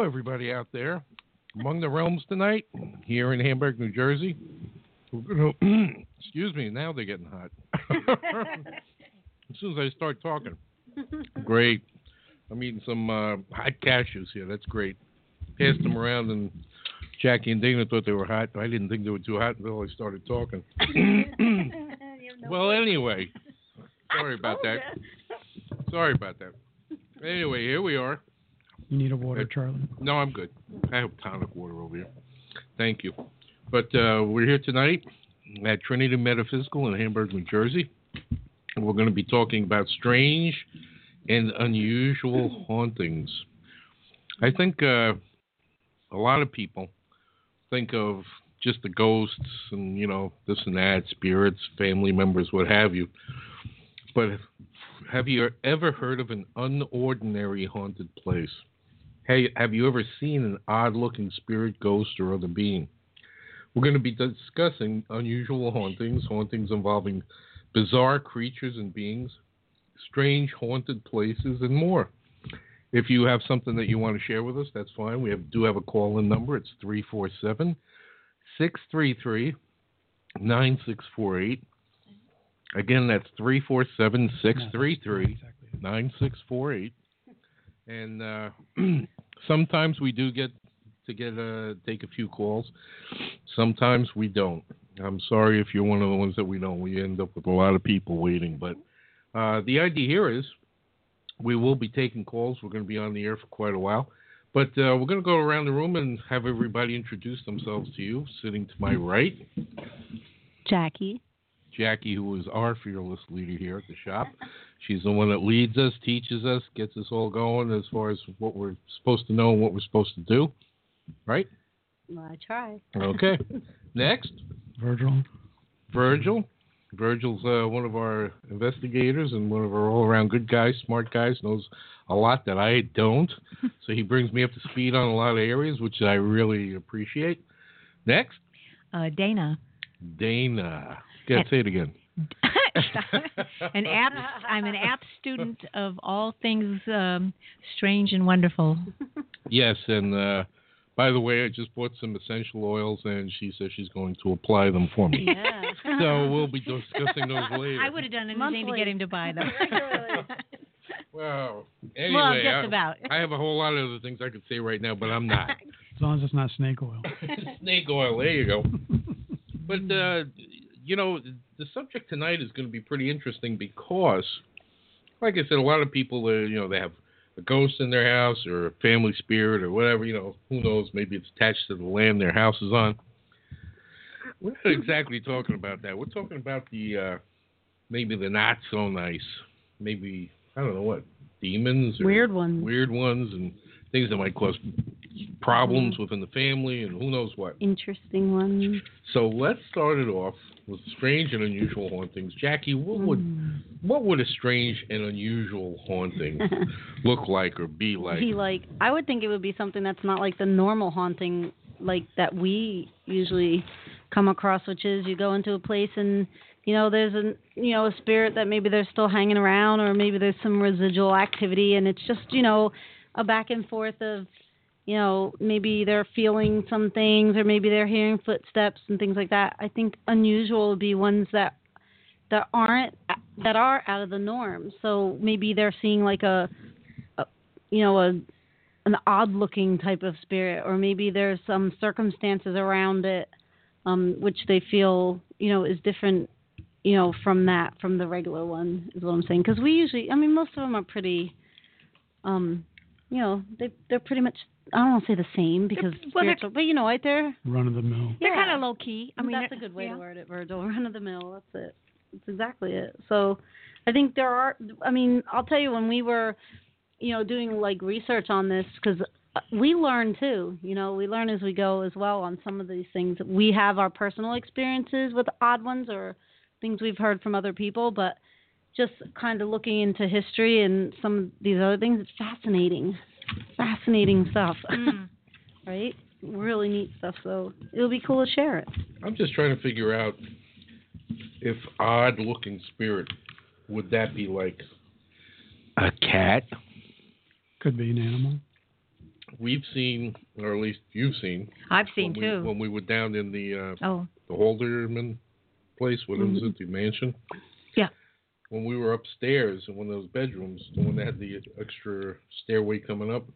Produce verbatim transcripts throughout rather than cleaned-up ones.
everybody out there. Among the Realms tonight, here in Hamburg, New Jersey. We're gonna, excuse me, now they're getting hot. As soon as I start talking. Great. I'm eating some uh, hot cashews here. That's great. Passed them around, and Jackie and Dana thought they were hot. I didn't think they were too hot until I started talking. Well, anyway. Sorry about that. Sorry about that. Anyway, here we are. You need a water, uh, Charlie? No, I'm good. I have tonic water over here. Thank you. But uh, we're here tonight at Trinity Metaphysical in Hamburg, New Jersey. And we're going to be talking about strange and unusual hauntings. I think uh, a lot of people think of just the ghosts and, you know, this and that, spirits, family members, what have you. But have you ever heard of an unordinary haunted place? Hey, have you ever seen an odd-looking spirit, ghost, or other being? We're going to be discussing unusual hauntings, hauntings involving bizarre creatures and beings, strange haunted places, and more. If you have something that you want to share with us, that's fine. We have, do have a call-in number. It's three four seven, six three three, nine six four eight. Again, that's three four seven, six three three, nine six four eight. And uh, sometimes we do get to get uh, take a few calls. Sometimes we don't. I'm sorry if you're one of the ones that we don't. We end up with a lot of people waiting. But uh, the idea here is we will be taking calls. We're going to be on the air for quite a while. But uh, we're going to go around the room and have everybody introduce themselves to you. Sitting to my right, Jackie. Jackie, who is our fearless leader here at the shop. She's the one that leads us, teaches us, gets us all going as far as what we're supposed to know and what we're supposed to do. Right? Well, I try. Okay. Next. Virgil. Virgil. Virgil's uh, one of our investigators and one of our all-around good guys, smart guys, knows a lot that I don't. So he brings me up to speed on a lot of areas, which I really appreciate. Next. Uh, Dana. Dana. Go say it again. an app. I'm an app student of all things um, strange and wonderful. Yes, and uh, by the way, I just bought some essential oils, and she says she's going to apply them for me. Yeah. So we'll be discussing those later. I would have done anything Monthly. to get him to buy them. Well, anyway, well, just I, about. I have a whole lot of other things I could say right now, but I'm not. As long as it's not snake oil. Snake oil, there you go. But, uh, you know, the subject tonight is going to be pretty interesting because, like I said, a lot of people, uh, you know, they have a ghost in their house or a family spirit or whatever, you know, who knows, maybe it's attached to the land their house is on. We're not exactly talking about that. We're talking about the, uh, maybe the not so nice, maybe, I don't know what, demons or Weird ones. Weird ones and things that might cause problems within the family and who knows what. Interesting ones. So let's start it off with strange and unusual hauntings. Jackie, what would mm. what would a strange and unusual haunting look like or be like? Be like, I would think it would be something that's not like the normal haunting like that we usually come across, which is you go into a place and you know there's a you know a spirit that maybe they're still hanging around, or maybe there's some residual activity, and it's just you know a back and forth of you know, maybe they're feeling some things, or maybe they're hearing footsteps and things like that. I think unusual would be ones that that aren't that are out of the norm. So maybe they're seeing like a, a you know, a an odd-looking type of spirit, or maybe there's some circumstances around it, um, which they feel you know is different, you know, from that from the regular one. Is what I'm saying. Because we usually, I mean, most of them are pretty, um, you know, they they're pretty much. I don't want to say the same because well, spiritual, but you know, right there. Run of the mill. They're Yeah. kind of low key. I mean, that's a good way yeah. to word it, Virgil. Run of the mill. That's it. That's exactly it. So, I think there are. I mean, I'll tell you when we were, you know, doing like research on this because we learn too. You know, we learn as we go as well on some of these things. We have our personal experiences with odd ones or things we've heard from other people, but just kind of looking into history and some of these other things, it's fascinating. Fascinating stuff. Mm. Right? Really neat stuff. So it'll be cool to share it. I'm just trying to figure out if odd-looking spirit, would that be like a cat? Could be an animal. we've seen, or at least you've seen. I've seen when too. We, when we were down in the uh, oh. the Holderman place, what Mm-hmm. was it, the mansion? Yeah. When we were upstairs in one of those bedrooms, the one that had the extra stairway coming up,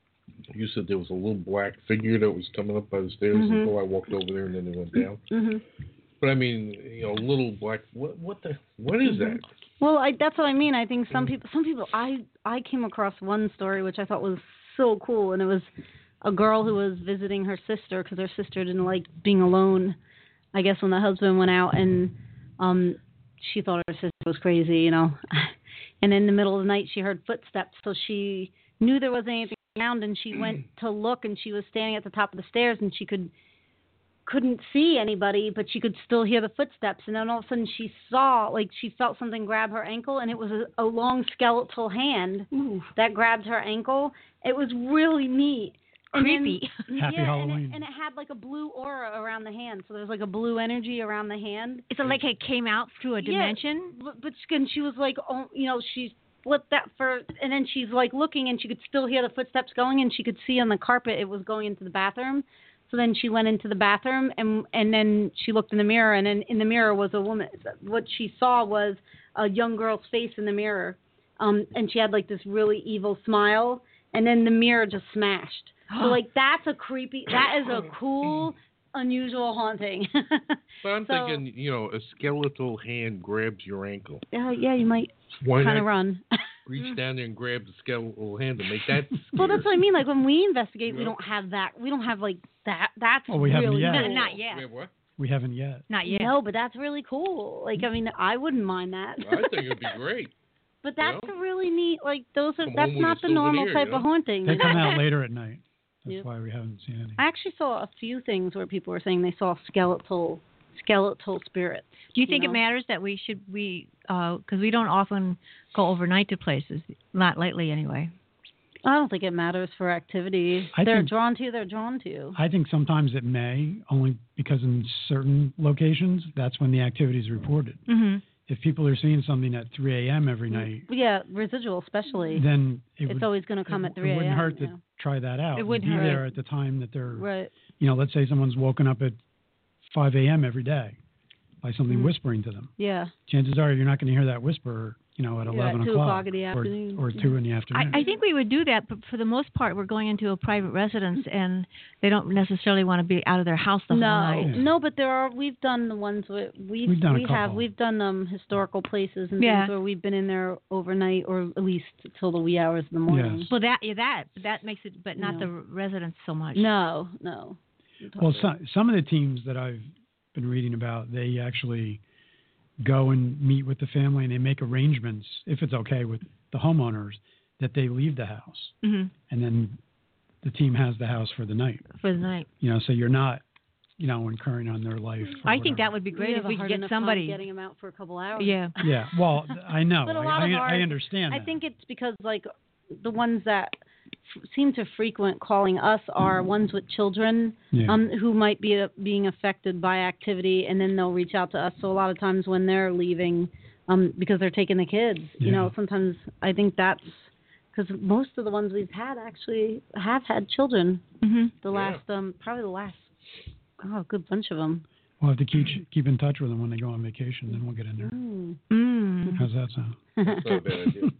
you said there was a little black figure that was coming up by the stairs Mhm. until I walked over there and then it went down. hmm But I mean, you know, little black. What? What the? What is that? Well, I, that's what I mean. I think some Mm. people, some people, I I came across one story which I thought was so cool, and it was a girl who was visiting her sister because her sister didn't like being alone. I guess when the husband went out, and um, she thought her sister was crazy, you know. And in the middle of the night, she heard footsteps, so she knew there wasn't anything around, and she went to look, and she was standing at the top of the stairs, and she could. couldn't see anybody, but she could still hear the footsteps. And then all of a sudden she saw, like she felt something grab her ankle, and it was a, a long skeletal hand Ooh. that grabbed her ankle. It was really neat. And then- Creepy. Happy yeah, Halloween. And it, and it had like a blue aura around the hand. So there was like a blue energy around the hand. Is it like it came out through a Yeah, dimension? But, but she, and she was like, oh, you know, she flipped that for, and then she's like looking, and she could still hear the footsteps going, and she could see on the carpet it was going into the bathroom. So then she went into the bathroom, and and then she looked in the mirror, and in, in the mirror was a woman. What she saw was a young girl's face in the mirror, um, and she had like this really evil smile, and then the mirror just smashed. So like that's a creepy, that is a cool, unusual haunting. But I'm So- thinking, you know, a skeletal hand grabs your ankle. Yeah, yeah, you might Why kind of not run. reach down there and grab the skeletal hand and make that? Well, that's what I mean. Like when we investigate, we Yeah. don't have that. We don't have like that. That's Well, we haven't really yet. cool. Not, not yet. We have what? We haven't yet. Not yet. No, but that's really cool. Like I mean, I wouldn't mind that. I think it'd be great. But that's You a really neat. Like those are. Come That's home with not a the normal souvenir, type you know? of haunting. They come out later at night. That's Yep. why we haven't seen any. I actually saw a few things where people were saying they saw skeletal, skeletal spirits. Do you think know? it matters that we should we because we don't often go overnight to places, not lately anyway. I don't think it matters for activity. I they're think- drawn to you. They're drawn to you. I think sometimes it may, only because in certain locations, that's when the activity is reported. Mm-hmm. If people are seeing something at three a.m. every night, Yeah, residual especially. then it it's would, always going to come it, at three it a.m. wouldn't hurt to yeah. try that out. It and wouldn't be hurt. there at the time that they're, Right. you know, let's say someone's woken up at five a.m. every day by something Mhm. whispering to them. Yeah. Chances are you're not going to hear that whisper, you know, at Yeah, eleven at two o'clock, o'clock in the or, afternoon. or Yeah. two in the afternoon. I, I think we would do that, but for the most part, we're going into a private residence, and they don't necessarily want to be out of their house the No, whole night. Yeah. no, but there are. We've done the ones where we've, We've done a we have couple. we've done um historical places and Yeah. things where we've been in there overnight or at least till the wee hours of the morning. Yes. Well, that yeah, that that makes it, but not No. the residents so much. No, no. Well, some some of the teams that I've been reading about, they actually go and meet with the family, and they make arrangements, if it's okay with the homeowners, that they leave the house, hmm and then the team has the house for the night. for the night. You know, so you're not, you know, incurring on their life. or I think that whatever. would be We great have if a we could hard get enough time somebody. getting them out for a couple hours. Yeah. Yeah, well, I know. But a I, lot I, of I ours- understand I that. think it's because like the ones that f- seem to frequent calling us are ones with children Yeah. um, who might be uh, being affected by activity, and then they'll reach out to us. So a lot of times when they're leaving, um, because they're taking the kids, you Yeah. know, sometimes I think that's because most of the ones we've had actually have had children. hmm The Yeah. last, um, probably the last, oh, a good bunch of them. We'll have to keep keep in touch with them when they go on vacation. Then we'll get in there. Mm. Mm. How's that sound? That's not a bad idea.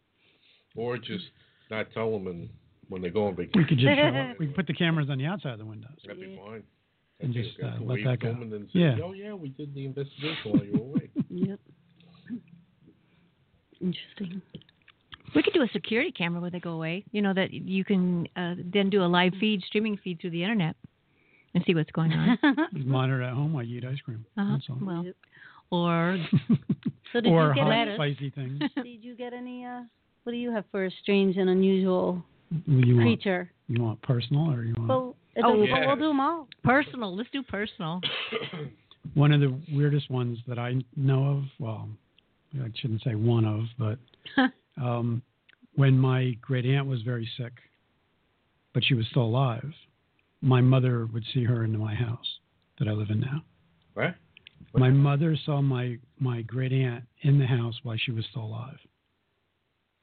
Or just not tell them and when they go on vacation. We could just show up. We could put the cameras on the outside of the windows. That'd be fine. And That's just, it. I uh, can let wave that to go. 'em and then say, Yeah. oh yeah, we did the investigation while you were away. Yep. Interesting. We could do a security camera when they go away. You know that you can uh, then do a live feed, streaming feed through the internet, and see what's going on. Just monitor at home while you eat ice cream. Uh-huh. That's all. Well, or So did or you get hot, any? spicy things. Did you get any? Uh, what do you have for a strange and unusual You want, creature? you want personal, or you want Well, it Oh, doesn't- yes. we'll do them all. personal. Let's do personal. one of the weirdest ones that I know of? Well, I shouldn't say one of, but um, when my great aunt was very sick, but she was still alive, my mother would see her into my house that I live in now. What? My mother saw my, my great aunt in the house while she was still alive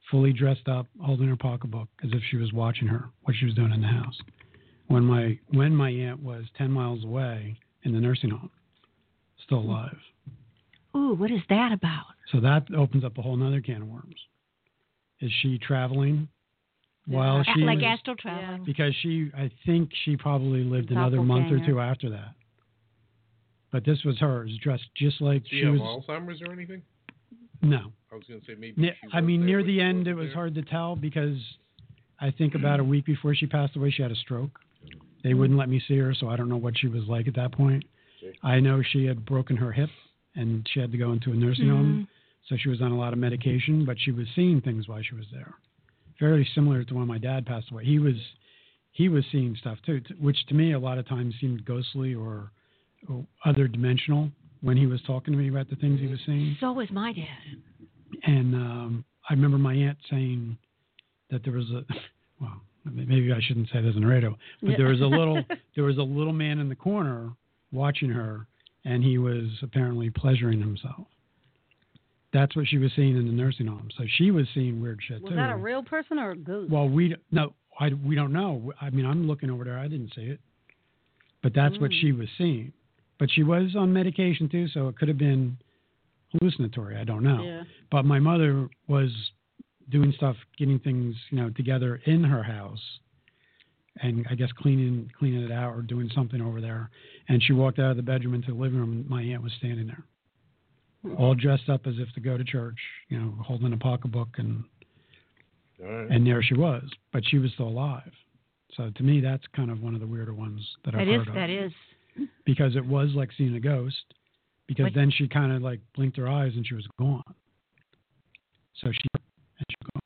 fully dressed up, holding her pocketbook as if she was watching her, what she was doing in the house. When my when my aunt was ten miles away in the nursing home, still alive. Ooh, what is that about? So that opens up a whole nother can of worms. Is she traveling while Yeah. she like was, astral traveling. because she, I think she probably lived another month or two after that. But this was hers, dressed just like Do she you have was. Alzheimer's or anything? No, I was going to say maybe. Ne- she I was mean there, near but the she end wasn't it was there. hard to tell because I think about a week before she passed away she had a stroke. They wouldn't let me see her, so I don't know what she was like at that point. I know she had broken her hip and she had to go into a nursing Mm-hmm. home, so she was on a lot of medication, but she was seeing things while she was there. Very similar to when my dad passed away. He was he was seeing stuff too, t- which to me a lot of times seemed ghostly or, or other dimensional when he was talking to me about the things he was seeing. So was my dad. And um, I remember my aunt saying that there was a, well, maybe I shouldn't say this on the radio, but Yeah. there was a little, there was a little man in the corner watching her, and he was apparently pleasuring himself. That's what she was seeing in the nursing home. So she was seeing weird shit Was too. that a real person or a ghost? Well, we no, I we don't know. I mean, I'm looking over there. I didn't see it, but that's what Mm. she was seeing. But she was on medication too, so it could have been hallucinatory. I don't know. Yeah. But my mother was doing stuff, getting things, you know, together in her house, and I guess cleaning cleaning it out or doing something over there. And she walked out of the bedroom into the living room, and my aunt was standing there, all dressed up as if to go to church, you know, holding a pocketbook, and All right. and there she was, but she was still alive. So to me, that's kind of one of the weirder ones that I've That is, heard of. that is. Because it was like seeing a ghost, because Like- then she kind of like blinked her eyes and she was gone. So she, and she was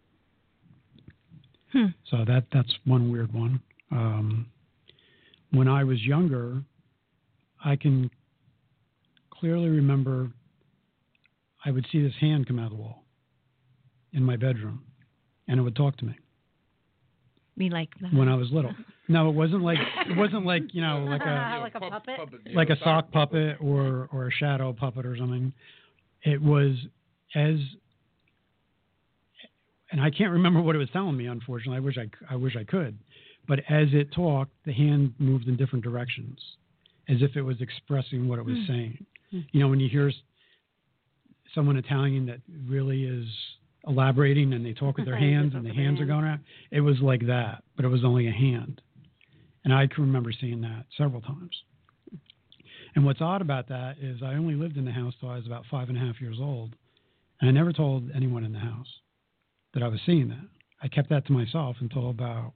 gone. Hmm. So that that's one weird one. Um, when I was younger, I can clearly remember I would see this hand come out of the wall in my bedroom, and it would talk to me Me like when I was little. No, it wasn't like it wasn't like you know like a Like a puppet? yeah, like a sock puppet or or a shadow puppet or something. It was as, and I can't remember what it was telling me. Unfortunately, I wish I I wish I could, but as it talked, the hand moved in different directions, as if it was expressing what it was Mm. saying. Mm. You know, when you hear s- someone Italian that really is elaborating and they talk with their They hands talk and the with their hands are hands. going out, it was like that, but it was only a hand. And I can remember seeing that several times. And what's odd about that is I only lived in the house till I was about five and a half years old. And I never told anyone in the house that I was seeing that. I kept that to myself until about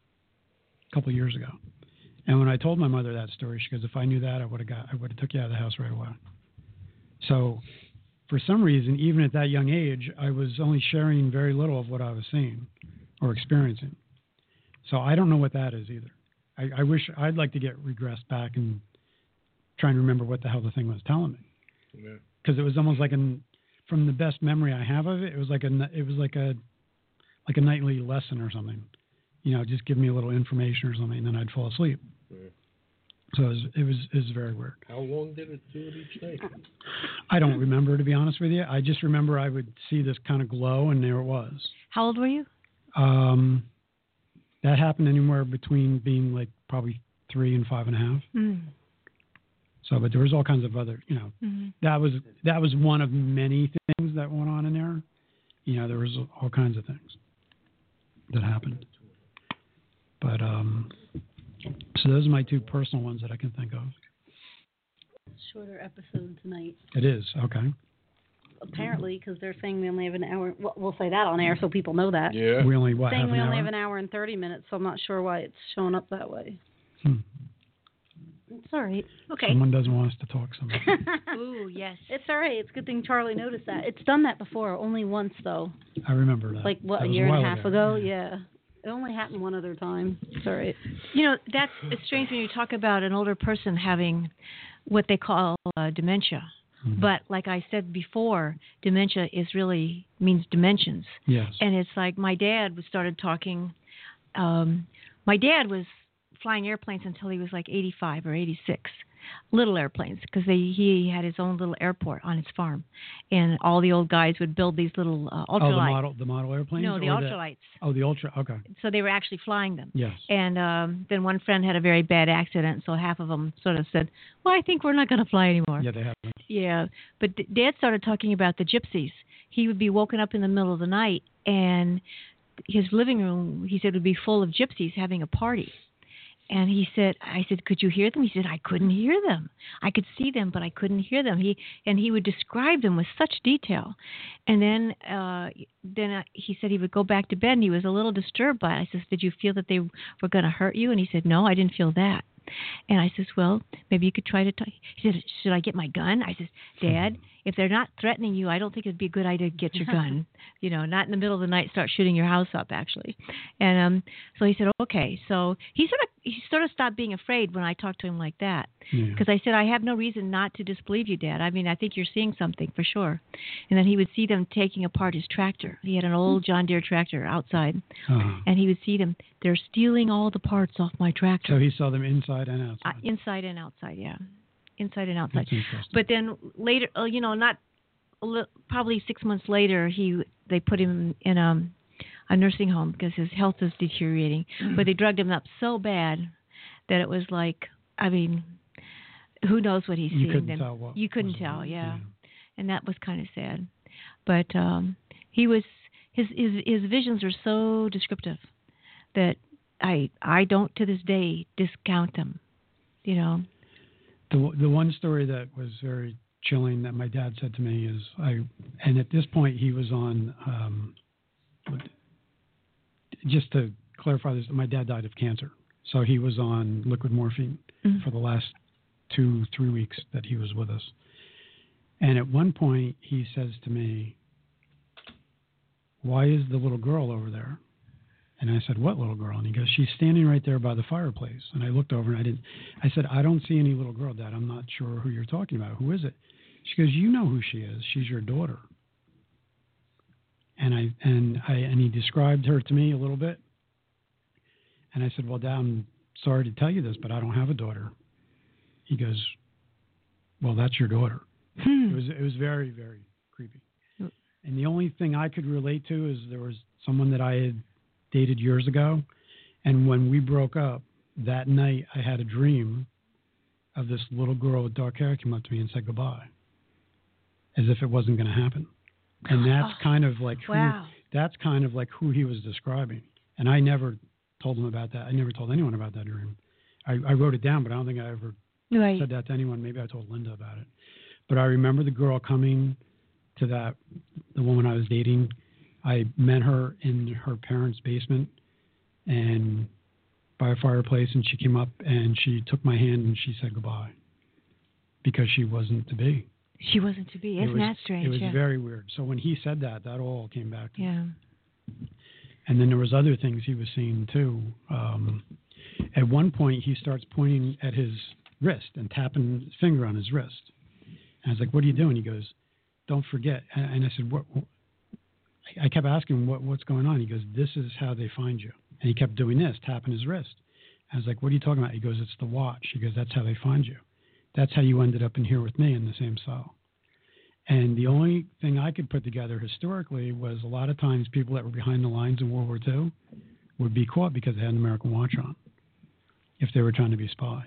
a couple of years ago. And when I told my mother that story, she goes, if I knew that, I would have got, I would have took you out of the house right away. So for some reason, even at that young age, I was only sharing very little of what I was seeing or experiencing. So I don't know what that is either. I, I wish I'd like to get regressed back and trying to remember what the hell the thing was telling me, Yeah. because it was almost like an, from the best memory I have of it, it was like a it was like a like a nightly lesson or something, you know, just give me a little information or something, and then I'd fall asleep. Yeah. So it was it was, it was very weird. How long did it do it each night? I don't remember, to be honest with you. I just remember I would see this kind of glow, and there it was. How old were you? Um, that happened anywhere between being like probably three and five and a half. Mm. So, but there was all kinds of other, you know, Mm-hmm. that was that was one of many things that went on in there. You know, there was all kinds of things that happened. But um, so those are my two personal ones that I can think of. Shorter episode tonight, It is okay. apparently, because they're saying we only have an hour. Well, we'll say that on air so people know that. Yeah. We only what saying half we an only hour. have an hour and thirty minutes, so I'm not sure why it's showing up that way. Hmm. It's all right. Okay. Someone doesn't want us to talk. Something. Ooh, yes. It's all right. It's a good thing Charlie noticed that. It's done that before, only once though. I remember that. Like what, That a was year and a while half ago? Yeah. It only happened one other time. It's all right. You know, that's it's strange when you talk about an older person having what they call uh, dementia. Mhm. But like I said before, dementia is really means dimensions. Yes. And it's like my dad was started talking. Um, my dad was flying airplanes until he was like eighty-five or eighty-six. little airplanes because they he had his own little airport on his farm, and all the old guys would build these little uh, ultralights. Oh, the model, the model airplanes. No, the or ultralights. The, oh, the ultra. Okay. So they were actually flying them. Yes. And um, then one friend had a very bad accident, so half of them sort of said, "Well, I think we're not going to fly anymore." Yeah, they have. Yeah, but D- Dad started talking about the gypsies. He would be woken up in the middle of the night, and his living room, he said, would be full of gypsies having a party. And he said, I said, could you hear them? He said, I couldn't hear them. I could see them, but I couldn't hear them. He and he would describe them with such detail. And then uh, then uh, he said he would go back to bed, and he was a little disturbed by it. I said, did you feel that they were going to hurt you? And he said, no, I didn't feel that. And I says, well, maybe you could try to talk. He said, should I get my gun? I says, Dad, if they're not threatening you, I don't think it'd be a good idea to get your gun. You know, not in the middle of the night start shooting your house up, actually. And um, so he said, okay. So he sort of he sort of stopped being afraid when I talked to him like that. Because yeah. I said, I have no reason not to disbelieve you, Dad. I mean, I think you're seeing something for sure. And then he would see them taking apart his tractor. He had an old John Deere tractor outside. Uh-huh. And he would see them. They're stealing all the parts off my tractor. So he saw them inside and outside. Uh, inside and outside, yeah. Inside and outside. But then later, uh, you know, not probably six months later, he they put him in a, a nursing home because his health was deteriorating. Mm. But they drugged him up so bad that it was like, I mean, who knows what he's you seeing? Couldn't then. tell what you couldn't tell, what, yeah. yeah. And that was kind of sad. But um, he was his, his his visions are so descriptive that I I don't to this day discount them. You know. The the one story that was very chilling that my dad said to me is I and at this point he was on um, just to clarify this, my dad died of cancer, so he was on liquid morphine mm-hmm. for the last two three weeks that he was with us. And at one point he says to me, "Why is the little girl over there?" And I said, "What little girl?" And he goes, "She's standing right there by the fireplace." And I looked over and I didn't. I said, "I don't see any little girl, Dad. I'm not sure who you're talking about. Who is it?" She goes, "You know who she is. She's your daughter." And I and I and he described her to me a little bit. And I said, "Well, Dad, I'm sorry to tell you this, but I don't have a daughter." He goes, "Well, that's your daughter." Hmm. It was it was very very creepy. And the only thing I could relate to is there was someone that I had dated years ago, and when we broke up that night, I had a dream of this little girl with dark hair came up to me and said goodbye, as if it wasn't going to happen. And that's oh, kind of like who, wow. that's kind of like who he was describing. And I never told him about that. I never told anyone about that dream. I, I wrote it down, but I don't think I ever right. said that to anyone. Maybe I told Linda about it. But I remember the girl coming to that, the woman I was dating. I met her in her parents' basement and by a fireplace, and she came up and she took my hand and she said goodbye because she wasn't to be. She wasn't to be. Isn't it was, that strange? It was yeah. very weird. So when he said that, that all came back to yeah. me. And then there was other things he was seeing too. Um, at one point, he starts pointing at his wrist and tapping his finger on his wrist. And I was like, "What are you doing?" He goes, "Don't forget." And I said, "What?" I kept asking him, what, what's going on? He goes, "This is how they find you." And he kept doing this, tapping his wrist. I was like, "What are you talking about?" He goes, "It's the watch." He goes, "That's how they find you. That's how you ended up in here with me in the same cell." And the only thing I could put together historically was a lot of times people that were behind the lines in World War Two would be caught because they had an American watch on if they were trying to be spies.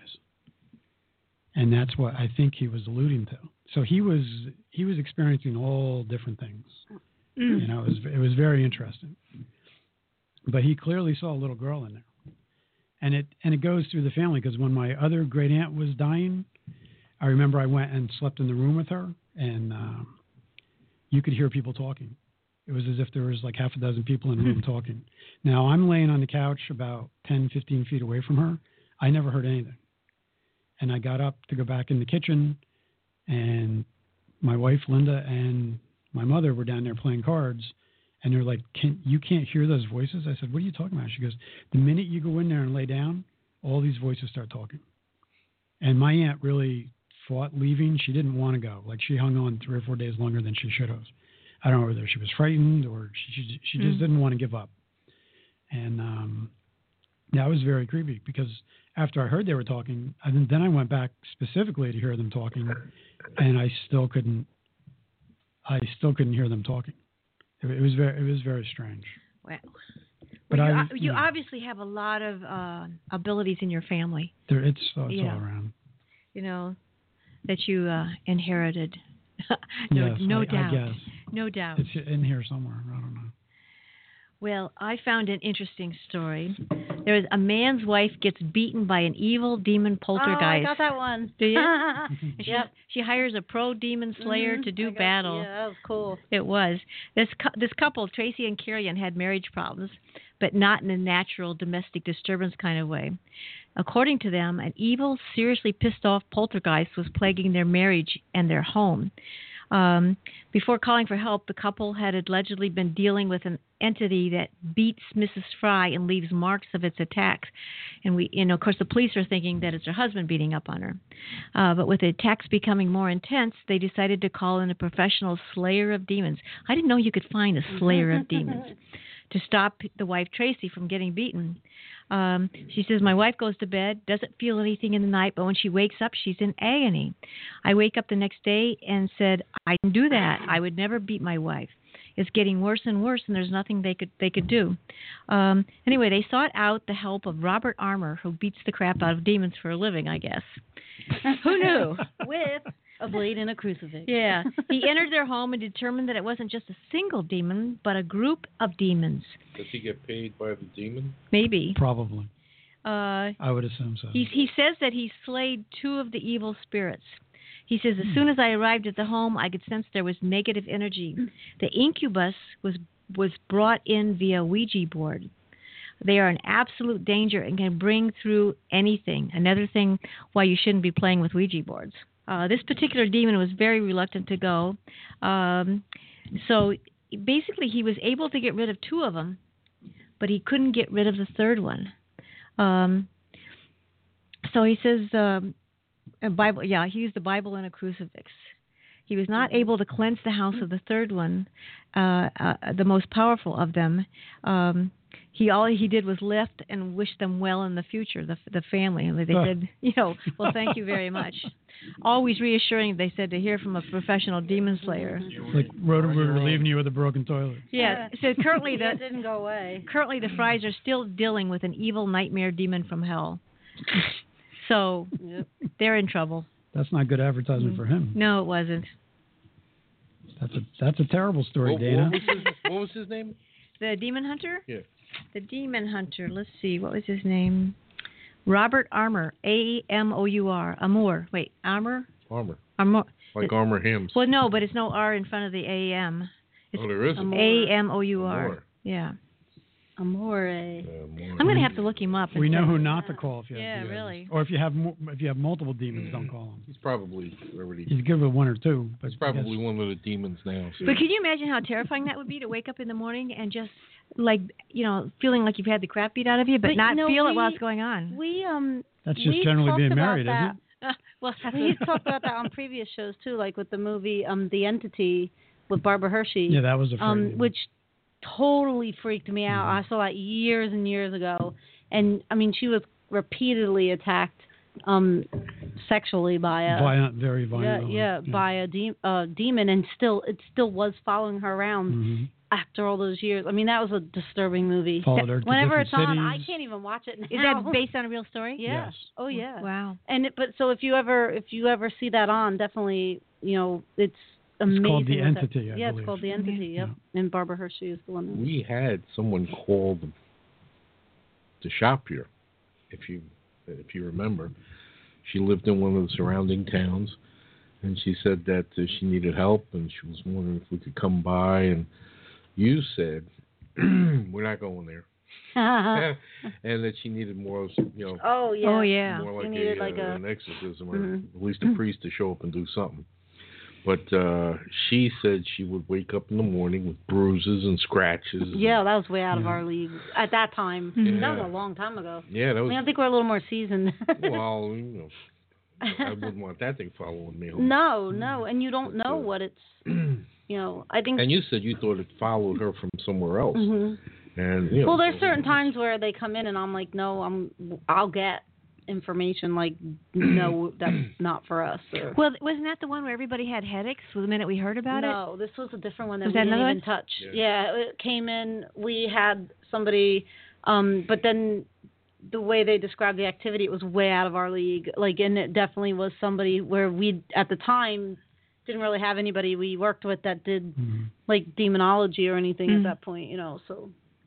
And that's what I think he was alluding to. So he was he was experiencing all different things. Mm. You know, it was it was very interesting. But he clearly saw a little girl in there, and it and it goes through the family because when my other great aunt was dying, I remember I went and slept in the room with her, and um, you could hear people talking. It was as if there was like half a dozen people in the room talking. Now I'm laying on the couch about ten, fifteen feet away from her. I never heard anything, and I got up to go back in the kitchen, and my wife Linda and my mother were down there playing cards, and they're like, Can, you can't hear those voices? I said, "What are you talking about?" She goes, "The minute you go in there and lay down, all these voices start talking." And my aunt really fought leaving. She didn't want to go. Like, she hung on three or four days longer than she should have. I don't know whether she was frightened or she, she, she just mm. didn't want to give up. And um, That was very creepy because after I heard they were talking, and then I went back specifically to hear them talking, and I still couldn't. I still couldn't hear them talking. It, it was very. It was very strange. Wow. But well, you, I, o- you yeah, obviously have a lot of uh, abilities in your family, there, it's uh, it's Yeah. all around. you know, that you uh, inherited. no, Yes, no I, doubt. I guess No doubt. it's in here somewhere. I don't know. Well, I found an interesting story. There is a man's wife gets beaten by an evil demon poltergeist. Oh, I got that one. Do you? Mm-hmm. And she, Yep. she hires a pro demon slayer Mhm. to do I got- battle. Yeah, that was cool. It was. This cou- this couple, Tracy and Kirian, had marriage problems, but not in a natural domestic disturbance kind of way. According to them, an evil, seriously pissed off poltergeist was plaguing their marriage and their home. Um, before calling for help, the couple had allegedly been dealing with an entity that beats Missus Fry and leaves marks of its attacks. And we, you know, of course, the police are thinking that it's her husband beating up on her. Uh, but with the attacks becoming more intense, they decided to call in a professional slayer of demons. I didn't know you could find a slayer of demons to stop the wife Tracy from getting beaten. Um, she says, my wife goes to bed, doesn't feel anything in the night, but when she wakes up, she's in agony. I wake up the next day and said, I didn't do that. I would never beat my wife. It's getting worse and worse, and there's nothing they could they could do. Um, anyway, they sought out the help of Robert Armour, who beats the crap out of demons for a living, I guess. Who knew? With a blade and a crucifix. Yeah. He entered their home and determined that it wasn't just a single demon, but a group of demons. Does he get paid by the demon? Maybe. Probably, Uh, I would assume so. he, he says that he slayed two of the evil spirits. He says, as soon as I arrived at the home, I could sense there was negative energy. The incubus was was brought in via Ouija board. They are an absolute danger and can bring through anything. Another thing why you shouldn't be playing with Ouija boards. Uh, this particular demon was very reluctant to go. Um, so basically he was able to get rid of two of them, but he couldn't get rid of the third one. Um, so he says, um, a Bible, yeah, he used the Bible and a crucifix. He was not able to cleanse the house of the third one, uh, uh, the most powerful of them. Um, he all he did was lift and wish them well in the future, the the family. And they said, you know, well, thank you very much. Always reassuring, they said, to hear from a professional demon slayer. Like Roto-Rooter leaving you with a broken toilet. Yeah. So currently the That didn't go away. currently the Fries are still dealing with an evil nightmare demon from hell. So Yep. they're in trouble. That's not good advertisement for him. No, it wasn't. That's a that's a terrible story, What, Dana. what, was his, what was his name? The demon hunter? Yeah. The demon hunter. Let's see. What was his name? Robert Armour. A M O U R. Amour. Wait, Armour? Armor. Armour. Like Armor Hams. Well, no, but it's no R in front of the A M. It's Oh, there isn't. A M O U R. Amor. Yeah. Amore. Uh, more. I'm going to have to look him up. and We know say- who not to call if you have Yeah, demons. really. Or if you have mo- if you have multiple demons, don't call him. He's probably already. He's good with one or two, but He's probably I guess- one of the demons now. So. But can you imagine how terrifying that would be to wake up in the morning and just, like, you know, feeling like you've had the crap beat out of you, but, But, not you know, feel it we- while it's going on? We um that's just we generally talked being about married, that. isn't it? Uh, well, that's We've talked about that on previous shows too, like with the movie um The Entity with Barbara Hershey. Yeah, that was a um frightening. which totally freaked me out. Mhm. I saw that years and years ago, and I mean she was repeatedly attacked um sexually by a violent, very yeah, violent. yeah by a de- uh, demon, and still it still was following her around hmm after all those years. I mean that was a disturbing movie. Followed her to Whenever different it's on, I cities. can't even watch it now. Is that based on a real story? Yeah. Yes. Oh yeah. Wow. And it, but so if you ever if you ever see that on, definitely you know it's amazing. called The what that- Entity, I yeah, believe. it's called The Entity. Yep. And Barbara Hershey is the one. That, We had someone call the, the shop here, if you if you remember. She lived in one of the surrounding towns, and she said that uh, she needed help, and she was wondering if we could come by. And you said, "We're not going there," and that she needed more, you know, oh yeah. Oh, yeah. more She like, needed a, like uh, a- an exorcism, or Mhm. at least a priest to show up and do something. But uh, she said she would wake up in the morning with bruises and scratches. Yeah, that was way out of Yeah. our league at that time. Mhm. That Yeah. was a long time ago. Yeah, that I was. mean, I think we're a little more seasoned. Well, you know, I wouldn't want that thing following me home. no, no, and you don't know uh, what it's. You know, I think. And you said you thought it followed her from somewhere else. Mhm. And you know, Well, there's certain times where they come in and I'm like, no, I'm, I'll get information like, no, that's not for us. Or, Well, wasn't that the one where everybody had headaches the minute we heard about it? no, this was a different one that Was we that didn't another even one? touch. Yeah. Yeah. It came in. We had somebody, um, but then the way they described the activity, it was way out of our league. Like, and it definitely was somebody where we at the time didn't really have anybody we worked with that did Mhm. like demonology or anything Mm. at that point, you know. So,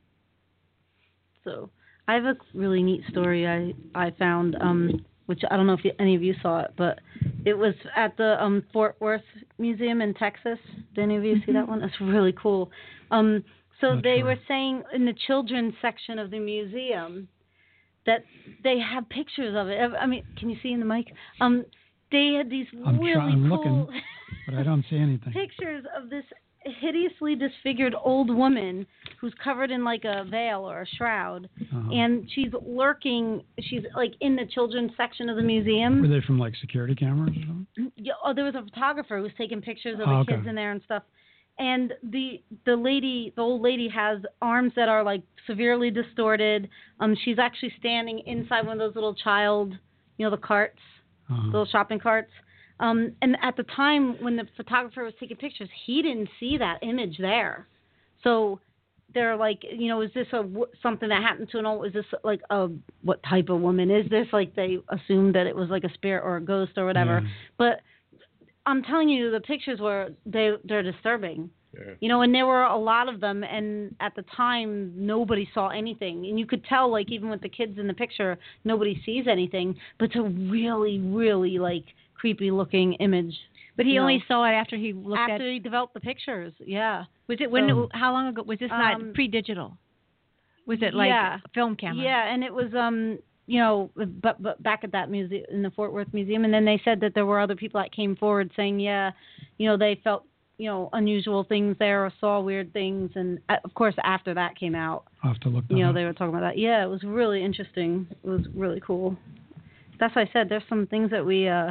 so I have a really neat story I I found, um, which I don't know if you, any of you saw it, but it was at the um, Fort Worth Museum in Texas. Did any of you see that one? It's really cool. Um, so Not they sure. were saying in the children's section of the museum that they have pictures of it. I mean, can you see in the mic? Um, they had these I'm really try- I'm cool looking, but I don't see anything. pictures of this hideously disfigured old woman who's covered in like a veil or a shroud, Uh-huh. and she's lurking. She's like in the children's section of the Were museum. they from like security cameras or something? Yeah, oh, there was a photographer who was taking pictures of Oh, the okay. kids in there and stuff. And the the lady, the old lady, has arms that are like severely distorted. Um, she's actually standing inside one of those little child, you know, the carts, Uh-huh. little shopping carts. Um, and at the time when the photographer was taking pictures, he didn't see that image there. So they're like, you know, is this a something that happened to an old? Is this like a what type of woman is this? Like they assumed that it was like a spirit or a ghost or whatever. Yeah. But I'm telling you, the pictures were they they're disturbing. Yeah. You know, and there were a lot of them, and at the time, nobody saw anything. And you could tell, like, even with the kids in the picture, nobody sees anything. But it's a really, really, like, creepy-looking image. But he you only know. saw it after he looked After at. he developed the pictures, yeah. Was it when? So- how long ago was this? Not Um, pre-digital. Was it like yeah. a film camera? Yeah, and it was, um, you know, but, but back at that museum, in the Fort Worth Museum. And then they said that there were other people that came forward saying, yeah, you know, they felt, you know, unusual things there or saw weird things. And, uh, of course, after that came out, I'll have to look that you know, up. they were talking about that. Yeah, it was really interesting. It was really cool. That's why I said there's some things that we, uh,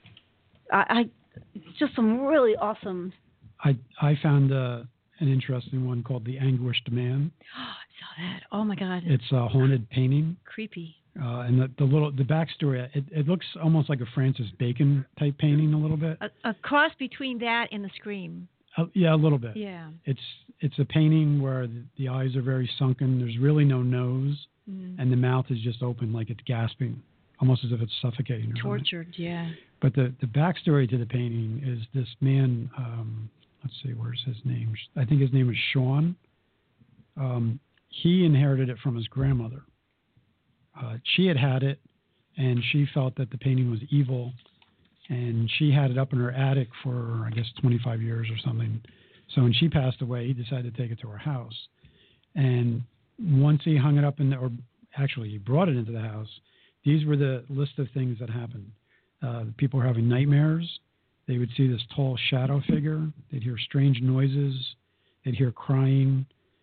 I, I just some really awesome. I I found uh, an interesting one called The Anguished Man. I saw that. Oh my God. It's a haunted painting. Creepy. Uh, and the, the little the backstory, it, it looks almost like a Francis Bacon type painting a little bit. A, a cross between that and the Scream. Uh, yeah, a little bit. Yeah. It's it's a painting where the, the eyes are very sunken. There's really no nose, Mm. and the mouth is just open, like it's gasping, almost as if it's suffocating. Or something. Tortured. Yeah. But the the backstory to the painting is this man. Um, let's see, where's his name? I think his name is Sean. Um, he inherited it from his grandmother. Uh, she had had it, and she felt that the painting was evil, and she had it up in her attic for, I guess, twenty-five years or something. So when she passed away, he decided to take it to her house. And once he hung it up in the, or actually he brought it into the house, these were the list of things that happened. Uh, people were having nightmares. They would see this tall shadow figure. They'd hear strange noises. They'd hear crying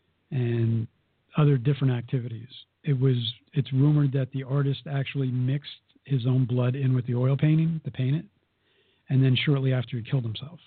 and other different activities. It was, it's rumored that the artist actually mixed his own blood in with the oil painting to paint it, and then shortly after he killed himself.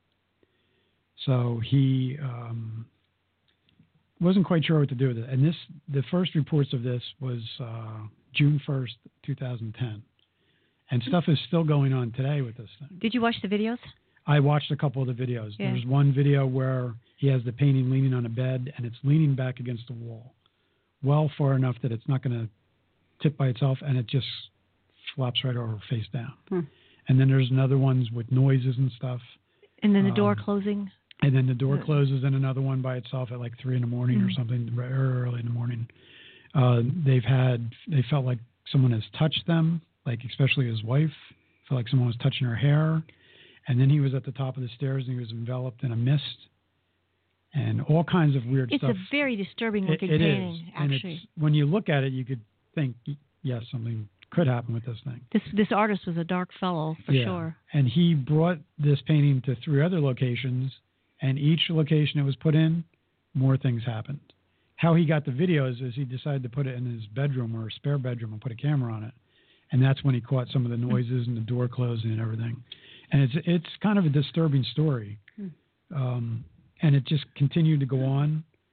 So he um, wasn't quite sure what to do with it. And this, the first reports of this was uh, June first, two thousand ten. And stuff is still going on today with this thing. Did you watch the videos? I watched a couple of the videos. Yeah. There's one video where he has the painting leaning on a bed, and it's leaning back against the wall, well far enough that it's not going to tip by itself, and it just flops right over face down. Hmm. And then there's another ones with noises and stuff. And then the door Um, closing. And then the door Yeah. closes, and another one by itself at like three in the morning or Mhm. something, very early in the morning. Uh, they've had, they felt like someone has touched them, like especially his wife, felt like someone was touching her hair. And then he was at the top of the stairs, and he was enveloped in a mist, and all kinds of weird It's stuff. a very disturbing It- looking it is. painting, And actually. it's, when you look at it, you could think, yes, something could happen with this thing. This this artist was a dark fellow for Yeah. sure. And he brought this painting to three other locations, and each location it was put in, more things happened. How he got the videos is he decided to put it in his bedroom or a spare bedroom and put a camera on it. And that's when he caught some of the noises and the door closing and everything. And it's it's kind of a disturbing story. Hmm. Um, and it just continued to go on.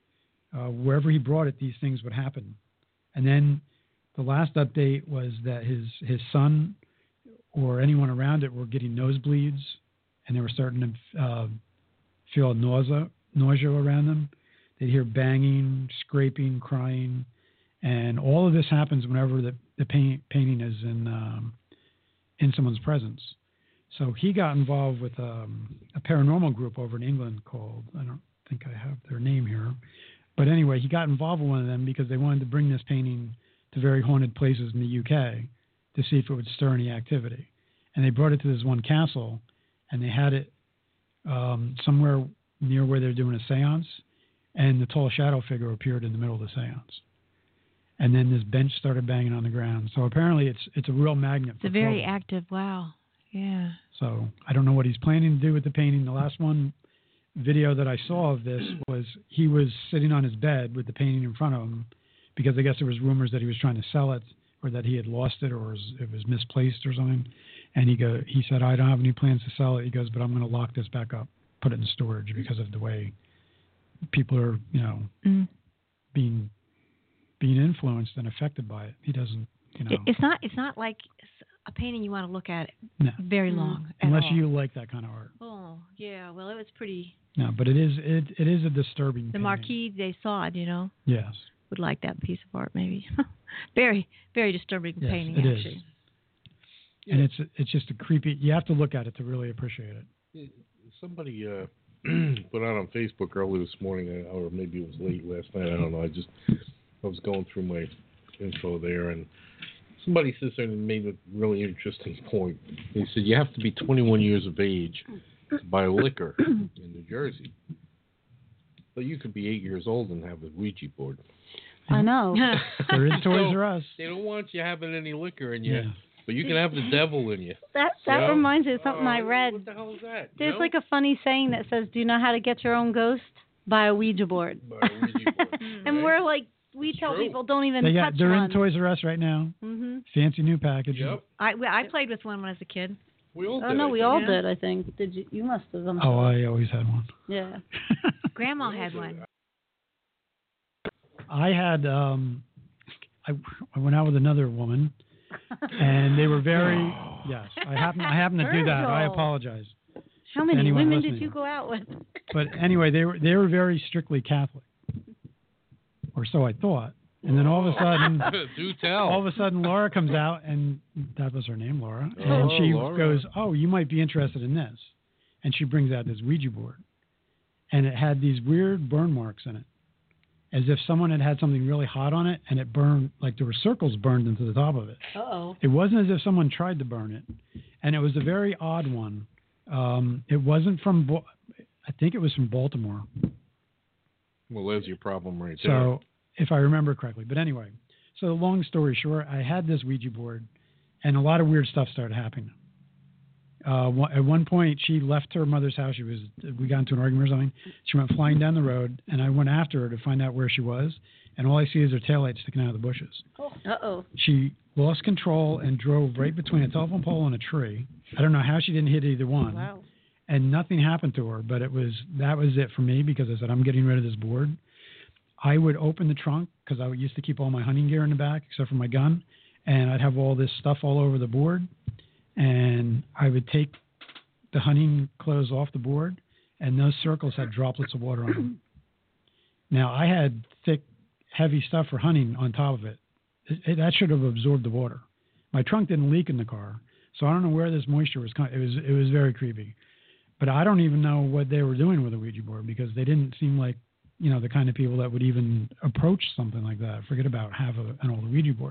uh, wherever he brought it, these things would happen. And then the last update was that his his son or anyone around it were getting nosebleeds, and they were starting to uh, feel nausea nausea around them. They'd hear banging, scraping, crying, and all of this happens whenever the, the paint, painting is in um, in someone's presence. So he got involved with um, a paranormal group over in England called, I don't think I have their name here, but anyway, he got involved with one of them because they wanted to bring this painting to very haunted places in the U K to see if it would stir any activity. And they brought it to this one castle, and they had it um, somewhere near where they're doing a seance, and the tall shadow figure appeared in the middle of the seance. And then this bench started banging on the ground. So apparently it's it's a real magnet. It's a very active, wow. Yeah. So I don't know what he's planning to do with the painting. The last one video that I saw of this was he was sitting on his bed with the painting in front of him because I guess there was rumors that he was trying to sell it or that he had lost it or was, it was misplaced or something. And he go he said, I don't have any plans to sell it. He goes, but I'm going to lock this back up, put it in storage because of the way people are, you know, mm. being being influenced and affected by it. He doesn't, you know. It's not it's not like a painting you want to look at no. very long. Mm. Unless all. you like that kind of art. Oh, yeah. Well, it was pretty. No, but it is it it is a disturbing The painting. Marquis de Sade, you know. Yes. Would like that piece of art maybe. very very distristuing yes, painting it actually. Is. And it's it's just a creepy. You have to look at it to really appreciate it. Somebody uh, put out on Facebook early this morning, or maybe it was late last night. I don't know. I just I was going through my info there, and somebody says there and made a really interesting point. They said you have to be twenty-one years of age to buy liquor in New Jersey, but you could be eight years old and have a Ouija board. I know. There is Toys So, R Us. They don't want you having any liquor in you. Yeah. But you can have the devil in you. That that You know? reminds me of something Oh, I read. What the hell is that? There's you know? like a funny saying that says, "Do you know how to get your own ghost? Buy a Ouija board." Buy a Ouija board, And right? we're like, we It's tell true. people don't even They touch got, they're one. in Toys R Us right now. Mhm. Fancy new package. Yep. I I played with one when I was a kid. We all Oh did, no, I we think. all Yeah. did. I think. Did you? You must have. I'm Oh, sorry. I always had one. Yeah. Grandma We all had did. one. I had um, I, I went out with another woman, and they were very yes. I happen I happen to do that. I Virgil. apologize. How many Anyone women listening? did you go out with? But anyway, they were they were very strictly Catholic, or so I thought. And then all of a sudden, Do tell. all of a sudden, Laura comes out, and that was her name, Laura. And Oh, she Laura. goes, "Oh, you might be interested in this," and she brings out this Ouija board, and it had these weird burn marks in it, as if someone had had something really hot on it, and it burned, like there were circles burned into the top of it. Uh oh. It wasn't as if someone tried to burn it, and it was a very odd one. Um, it wasn't from, Bo- I think it was from Baltimore. Well, there's your problem right there. So, if I remember correctly. But anyway, so long story short, I had this Ouija board, and a lot of weird stuff started happening. Uh, one- at one point, she left her mother's house. She was, we got into an argument or something. She went flying down the road, and I went after her to find out where she was. And all I see is her taillight sticking out of the bushes. Uh oh. She lost control and drove right between a telephone pole and a tree. I don't know how she didn't hit either one. Wow. And nothing happened to her, but it was that was it for me because I said, I'm getting rid of this board. I would open the trunk because I used to keep all my hunting gear in the back except for my gun, and I'd have all this stuff all over the board, and I would take the hunting clothes off the board, and those circles had droplets of water on them. Now, I had thick, heavy stuff for hunting on top of it. It, it. That should have absorbed the water. My trunk didn't leak in the car, so I don't know where this moisture was coming. It was it was very creepy. But I don't even know what they were doing with a Ouija board because they didn't seem like, you know, the kind of people that would even approach something like that. Forget about have a, an old Ouija board.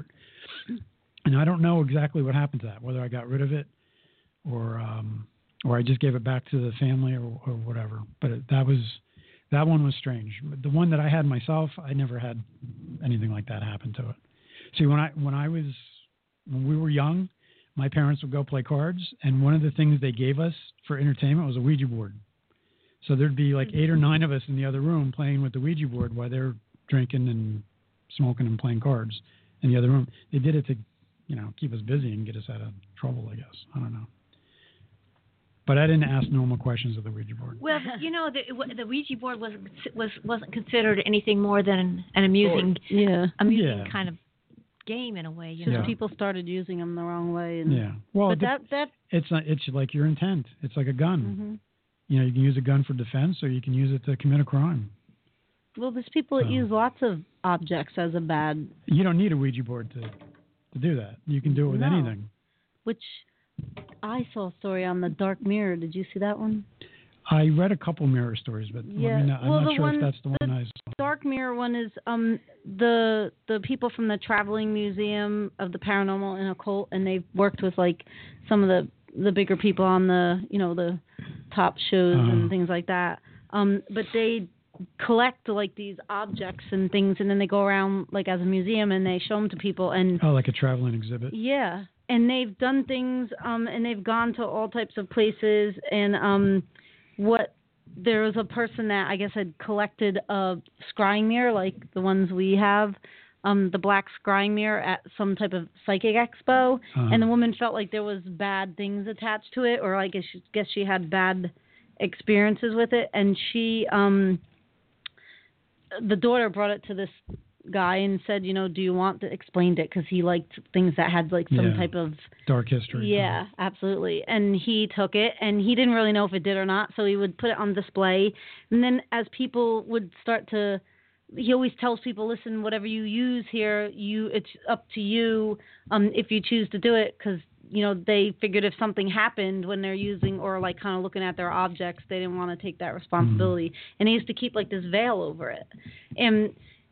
And I don't know exactly what happened to that, whether I got rid of it or um, or I just gave it back to the family or, or whatever. But it, that was that one was strange. The one that I had myself, I never had anything like that happen to it. See, when I when I was when we were young, my parents would go play cards, and one of the things they gave us for entertainment was a Ouija board. So there'd be like eight or nine of us in the other room playing with the Ouija board while they're drinking and smoking and playing cards in the other room. They did it to, you know, keep us busy and get us out of trouble, I guess. I don't know. But I didn't ask normal questions of the Ouija board. Well, you know, the, the Ouija board was was wasn't considered anything more than an amusing, Yeah. amusing Yeah. kind of game in a way. You Just know, Yeah. people started using them the wrong way. And, Yeah. Well, but the- that that. it's not, it's like your intent. It's like a gun. hmm You know, you can use a gun for defense, or you can use it to commit a crime. Well, there's people that Oh. use lots of objects as a bad, You don't need a Ouija board to to do that. You can do it with No. anything. which I saw a story on the Dark Mirror. Did you see that one? I read a couple mirror stories, but Yeah. let me know. I'm Well, not the sure one- if that's the one I saw. Dark Mirror one is um the the people from the Traveling Museum of the Paranormal and Occult, and they've worked with like some of the the bigger people on the you know the top shows Uh-huh. and things like that. Um, but they collect like these objects and things, and then they go around like as a museum and they show them to people. And Oh, like a traveling exhibit. yeah, and they've done things, um, and they've gone to all types of places. And um, what there was a person that I guess had collected a scrying mirror, like the ones we have, um, the black scrying mirror at some type of psychic expo, Uh-huh. and the woman felt like there was bad things attached to it, or I guess she, guess she had bad experiences with it, and she, um, the daughter brought it to this guy and said, you know, do you want to explained it because he liked things that had like some Yeah. type of Dark history. yeah, absolutely. And he took it, and he didn't really know if it did or not, so he would put it on display. And then as people would start to, he always tells people, listen, whatever you use here, you it's up to you um, if you choose to do it, because you know they figured if something happened when they're using or like kind of looking at their objects, they didn't want to take that responsibility. And he used to keep like this veil over it, and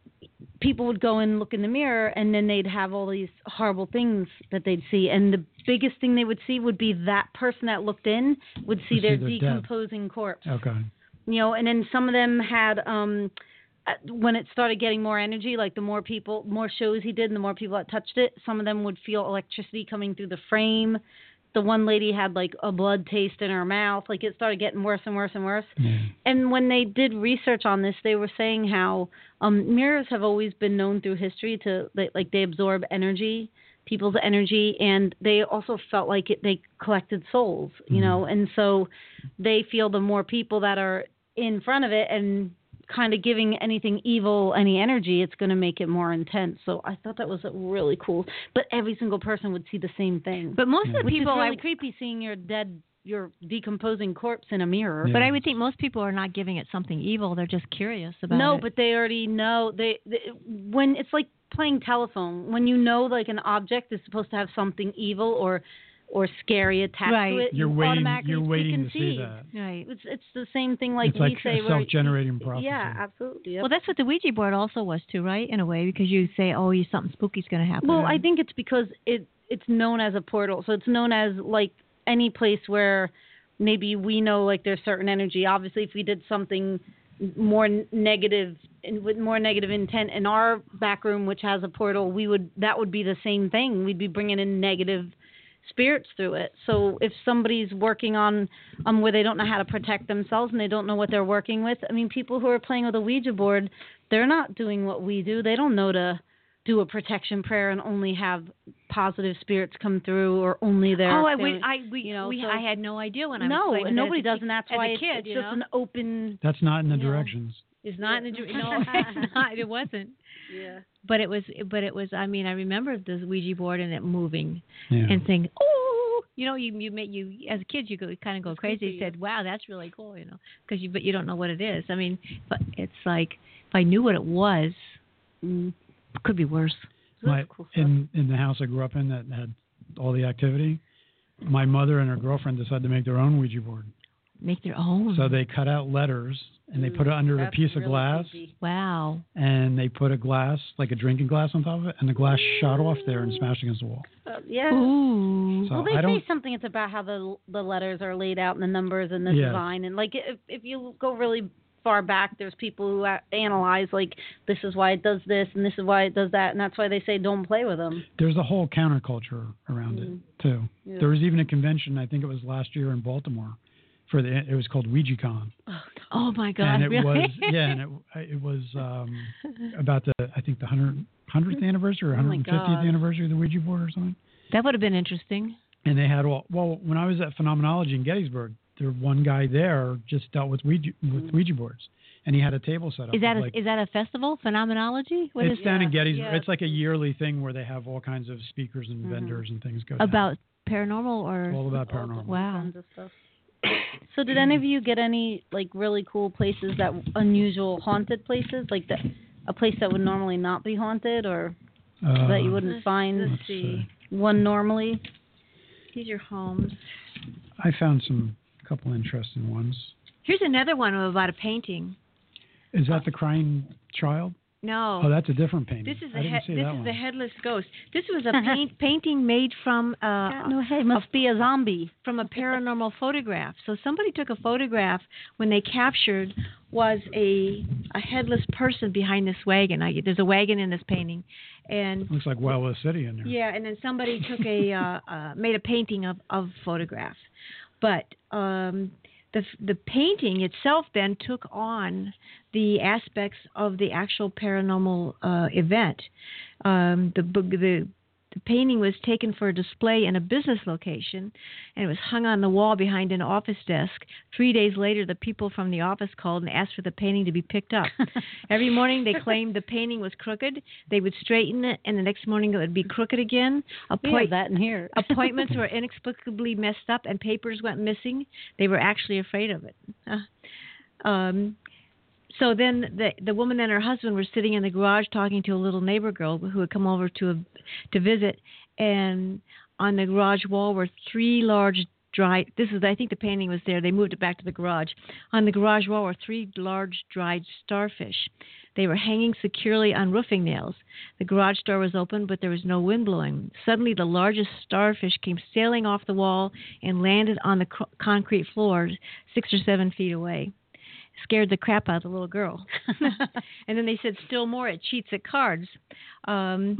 people would go and look in the mirror, and then they'd have all these horrible things that they'd see. And the biggest thing they would see would be that person that looked in would see Would see their their death. decomposing corpse. Okay. You know, and then some of them had, um, uh, when it started getting more energy, like the more people, more shows he did and the more people that touched it, some of them would feel electricity coming through the frame. The one lady had like a blood taste in her mouth. Like it started getting worse and worse and worse. Yeah. And when they did research on this, they were saying how um, mirrors have always been known through history to they, like they absorb energy, people's energy, and they also felt like it, they collected souls, you know. And so they feel the more people that are in front of it and kind of giving anything evil any energy, it's going to make it more intense. So I thought that was really cool. But every single person would see the same thing. but most of the which people, is really I, creepy, seeing your dead, your decomposing corpse in a mirror. Yeah. but I would think most people are not giving it something evil. They're just curious about No, it. but they already know. They, they when it's like playing telephone. When you know like an object is supposed to have something evil or or scary attached Right. to it, You're you waiting. automatically You're waiting to preconceive. see that. Right. It's it's the same thing like It's we like say. a where- self-generating prophecy. Yeah, absolutely. Yep. Well, that's what the Ouija board also was too, right? In a way, because you say, "Oh, you something spooky's going to happen." Well, or- I think it's because it it's known as a portal. So it's known as like any place where maybe we know like there's certain energy. Obviously, if we did something more n- negative and with more negative intent in our back room, which has a portal, we would that would be the same thing. We'd be bringing in negative spirits through it. So if somebody's working on um where they don't know how to protect themselves and they don't know what they're working with, I mean, people who are playing with a Ouija board, they're not doing what we do. They don't know to do a protection prayer and only have positive spirits come through, or only their oh, I, we, family- I, we, you know, we, so- I had no idea when I was no, playing with and it nobody as a does, kid- and that's as why a it's, kid, it's you just know? an open. That's not in the You know. directions. It's not in the dr- no, it's not. It wasn't. Yeah. But it was. But it was. I mean, I remember the Ouija board and it moving Yeah. and saying, "Oh, you know, you you make you as a kid you go kind of go It's crazy." creepy, You said, "Wow, that's really cool," you know, because you but you don't know what it is. I mean, but it's like if I knew what it was, Mm. it could be worse. So My, that's cool stuff. in in the house I grew up in that had all the activity, my mother and her girlfriend decided to make their own Ouija board. Make their own. So they cut out letters and they put it under a That's piece of really glass, creepy. Wow. and they put a glass, like a drinking glass, on top of it, and the glass shot off there and smashed against the wall. Uh, yeah. Ooh. So Well, they I don't. say something. It's about how the the letters are laid out and the numbers and the Yeah. design, and like if if you go really far back, there's people who a- analyze like this is why it does this and this is why it does that, and that's why they say don't play with them. There's a whole counterculture around Mm. it too. Yeah. There was even a convention, I think it was last year in Baltimore, for the it was called WouijaCon, Oh my God. and it really? was yeah, and it it was um, about the I think the hundred hundredth anniversary or Oh my hundred fiftieth God. anniversary of the Ouija board or something. That would have been interesting. And they had all well when I was at Phenomenology in Gettysburg, the one guy there just dealt with Ouija, with Ouija boards, and he had a table set up. Is that a, like, is that a festival? Phenomenology? What it's is down in Yeah, Gettysburg. yeah. It's like a yearly thing where they have all kinds of speakers and Mhm. vendors and things go down. about paranormal or? All about All paranormal. different Wow. kinds of stuff. So did any of you get any like really cool places that unusual haunted places, like that a place that would normally not be haunted or Uh, that you wouldn't find Let's Let's see. one normally? These are homes. I found some couple interesting ones. Here's another one about a painting. Is that the crying child? No. Oh, that's a different painting. This is I the didn't he- see this that is one. the headless ghost. This was a paint, painting made from uh, God, no, hey, must be a zombie. from a paranormal photograph. So somebody took a photograph when they captured was a a headless person behind this wagon. I, there's a wagon in this painting, and Looks like Wild West City in there. yeah, and then somebody took a uh, uh, made a painting of of photograph, but um, the the painting itself then took on the aspects of the actual paranormal uh, event. Um, the book the The painting was taken for a display in a business location, and it was hung on the wall behind an office desk. Three days later, the people from the office called and asked for the painting to be picked up. Every morning, they claimed the painting was crooked. They would straighten it, and the next morning it would be crooked again. We have Appoint- that in here. appointments were inexplicably messed up, and papers went missing. They were actually afraid of it. Uh, um, So then the the woman and her husband were sitting in the garage talking to a little neighbor girl who had come over to a, to visit, and on the garage wall were three large dried. This is I think the painting was there. They moved it back to the garage. On the garage wall were three large dried starfish. They were hanging securely on roofing nails. The garage door was open, but there was no wind blowing. Suddenly, the largest starfish came sailing off the wall and landed on the co- concrete floor, six or seven feet away. Scared the crap out of the little girl. And then they said, still more, it cheats at cards. Um,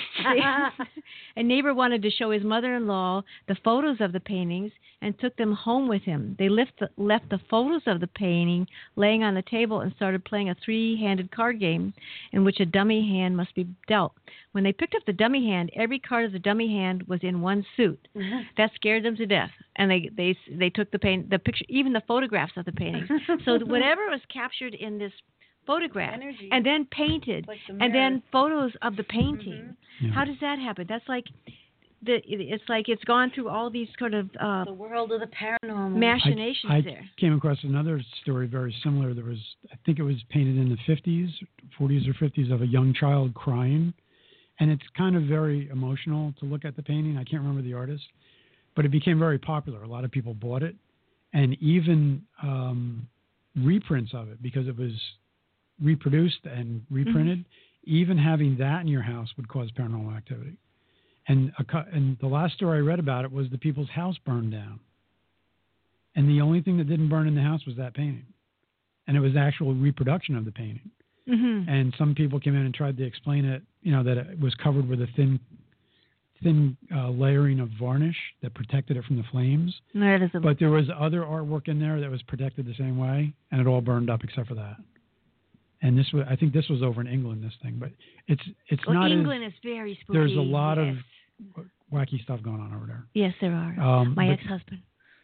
a neighbor wanted to show his mother-in-law the photos of the paintings and took them home with him. They left the, left the photos of the painting laying on the table and started playing a three-handed card game in which a dummy hand must be dealt. When they picked up the dummy hand, every card of the dummy hand was in one suit. That scared them to death, and they they they took the paint, the picture, even the photographs of the paintings. So whatever was captured in this photograph, Energy. and then painted, Like the and then mirrors. photos of the painting. Yeah. How does that happen? That's like the it, it's like it's gone through all these sort of uh, The world of the paranormal. machinations I, I there. came across another story very similar. There was, I think it was painted in the fifties, forties or fifties, of a young child crying. And it's kind of very emotional to look at the painting. I can't remember the artist, but it became very popular. A lot of people bought it, and even um, reprints of it, because it was reproduced and reprinted. Mm-hmm. Even having that in your house would cause paranormal activity. And a, and the last story I read about it was the people's house burned down, and the only thing that didn't burn in the house was that painting, and it was the actual reproduction of the painting. Mm-hmm. And some people came in and tried to explain it, you know, that it was covered with a thin, thin uh, layering of varnish that protected it from the flames. That is a, But there was other artwork in there that was protected the same way, and it all burned up except for that. And this was, I think, this was over in England. This thing, but it's it's well, not. England as, is very spooky. There's a lot yes. of wacky stuff going on over there. Yes, there are. Um, My but ex-husband.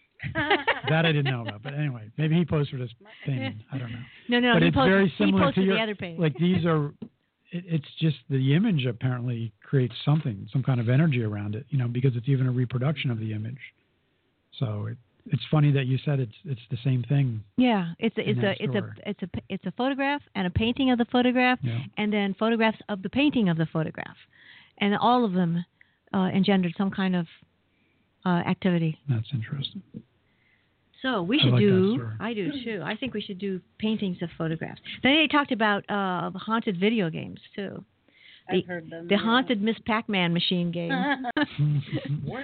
that I didn't know about. But anyway, maybe he posed for this painting. I don't know. No, no, but he it's posted, very he similar posted to your, the other painting. like these are, it, it's just the image apparently creates something, some kind of energy around it, you know, because it's even a reproduction of the image. So it, it's funny that you said it's it's the same thing. Yeah, it's a, in it's that a it's store. a it's a it's a photograph and a painting of the photograph, Yeah. and then photographs of the painting of the photograph, and all of them uh, engendered some kind of uh, activity. That's interesting. So we I should like that do. story. I do too. I think we should do paintings of photographs. Then they talked about uh, haunted video games too. The, I've heard them. the yeah. haunted Miss Pac-Man machine game. What?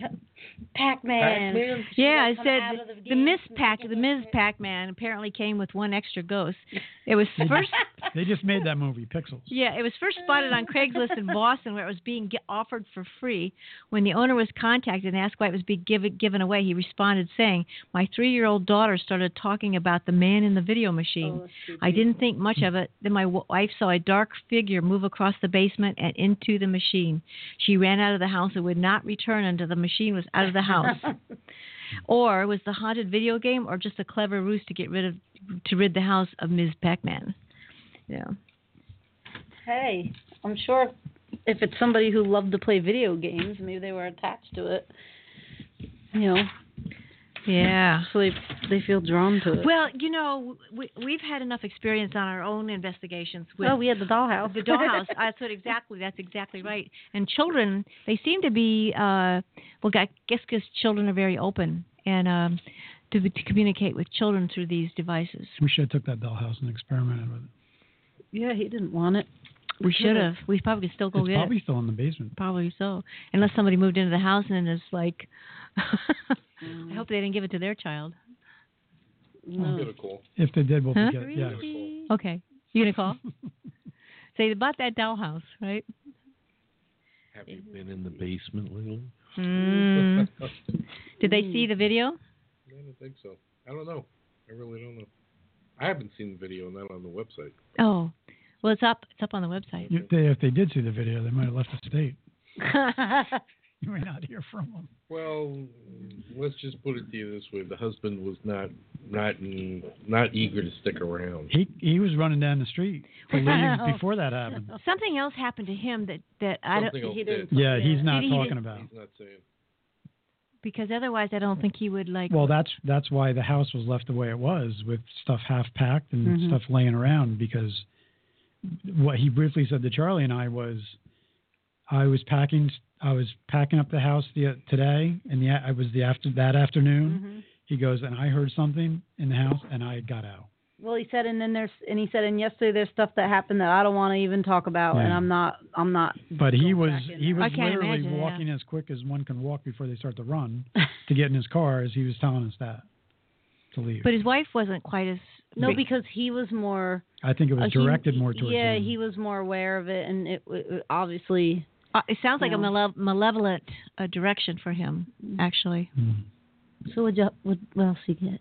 Pac-Man. Pac-Man? Yeah, it Come said out of the, the the game, Miss sneak Pac, in the the Miz game. Pac-Man apparently came with one extra ghost. It was first, They just made that movie, Pixels. yeah, it was first spotted on Craigslist in Boston, where it was being gi- offered for free. When the owner was contacted and asked why it was being given given away, he responded saying, "My three-year-old daughter started talking about the man in the video machine. Oh, that's I creepy. didn't think much of it. Then my w- wife saw a dark figure move across the basement and into the machine. She ran out of the house and would not return until the machine was out of the house." or was the haunted video game, or just a clever ruse to get rid of to rid the house of Miz Pac-Man? Yeah. Hey, I'm sure if it's somebody who loved to play video games, maybe they were attached to it. You know. Yeah. So they they feel drawn to it. Well, you know, we we've had enough experience on our own investigations with. Oh, we had the dollhouse. The dollhouse. That's what exactly. That's exactly right. And children, they seem to be. Uh, well, I guess because children are very open and um, to to communicate with children through these devices. We should have took that dollhouse and experimented with it. Yeah, he didn't want it. We should have. We probably could still go it's get probably it. still in the basement. Probably so, unless somebody moved into the house and is like. I hope they didn't give it to their child. No. Get a call. If they did, we'll Huh? get it. Yeah. Okay. You gonna call? Say about that dollhouse, right? Have you been in the basement lately? Mm. Did they see the video? I don't think so. I don't know. I really don't know. I haven't seen the video, not on the website. Oh, well, it's up. It's up on the website. You- they- If they did see the video, they might have left the state. You may not hear from them. Well, let's just put it to you this way: the husband was not not in, not eager to stick around. He he was running down the street to leave before that happened. Something else happened to him that that I don't Something else he did. didn't- Yeah, he's not He- he talking didn't- about. He's not saying. because otherwise I don't think he would like. Well, that's that's why the house was left the way it was, with stuff half packed and Mhm. stuff laying around. Because what he briefly said to Charlie and I was, I was packing, I was packing up the house the, today, and the I was the after that afternoon. Mhm. He goes, and I heard something in the house, and I got out. Well, he said, and then there's, and he said, and yesterday there's stuff that happened that I don't want to even talk about, and Yeah. I'm not, I'm not. But he going was back in he there. was I can't literally imagine, yeah. walking as quick as one can walk before they start to run to get in his car as he was telling us that to leave. But his wife wasn't quite as. No, big- because he was more. I think it was uh, he- directed more towards Yeah, him. he was more aware of it, and it, it obviously. Uh, it sounds like a No. male- malevolent uh, direction for him, actually. Mm. So what, you, what, what else you get?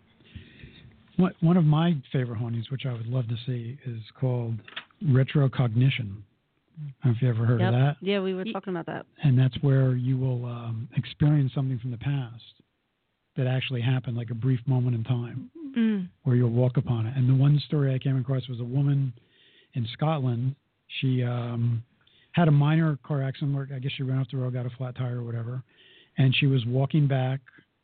One one of my favorite hauntings, which I would love to see, is called retrocognition. I don't know if you ever heard Yep. of that. Yeah, we were talking about that. And that's where you will um, experience something from the past that actually happened, like a brief moment in time, Mm. where you'll walk upon it. And the one story I came across was a woman in Scotland. She um, had a minor car accident where I guess she ran off the road, got a flat tire or whatever, and she was walking back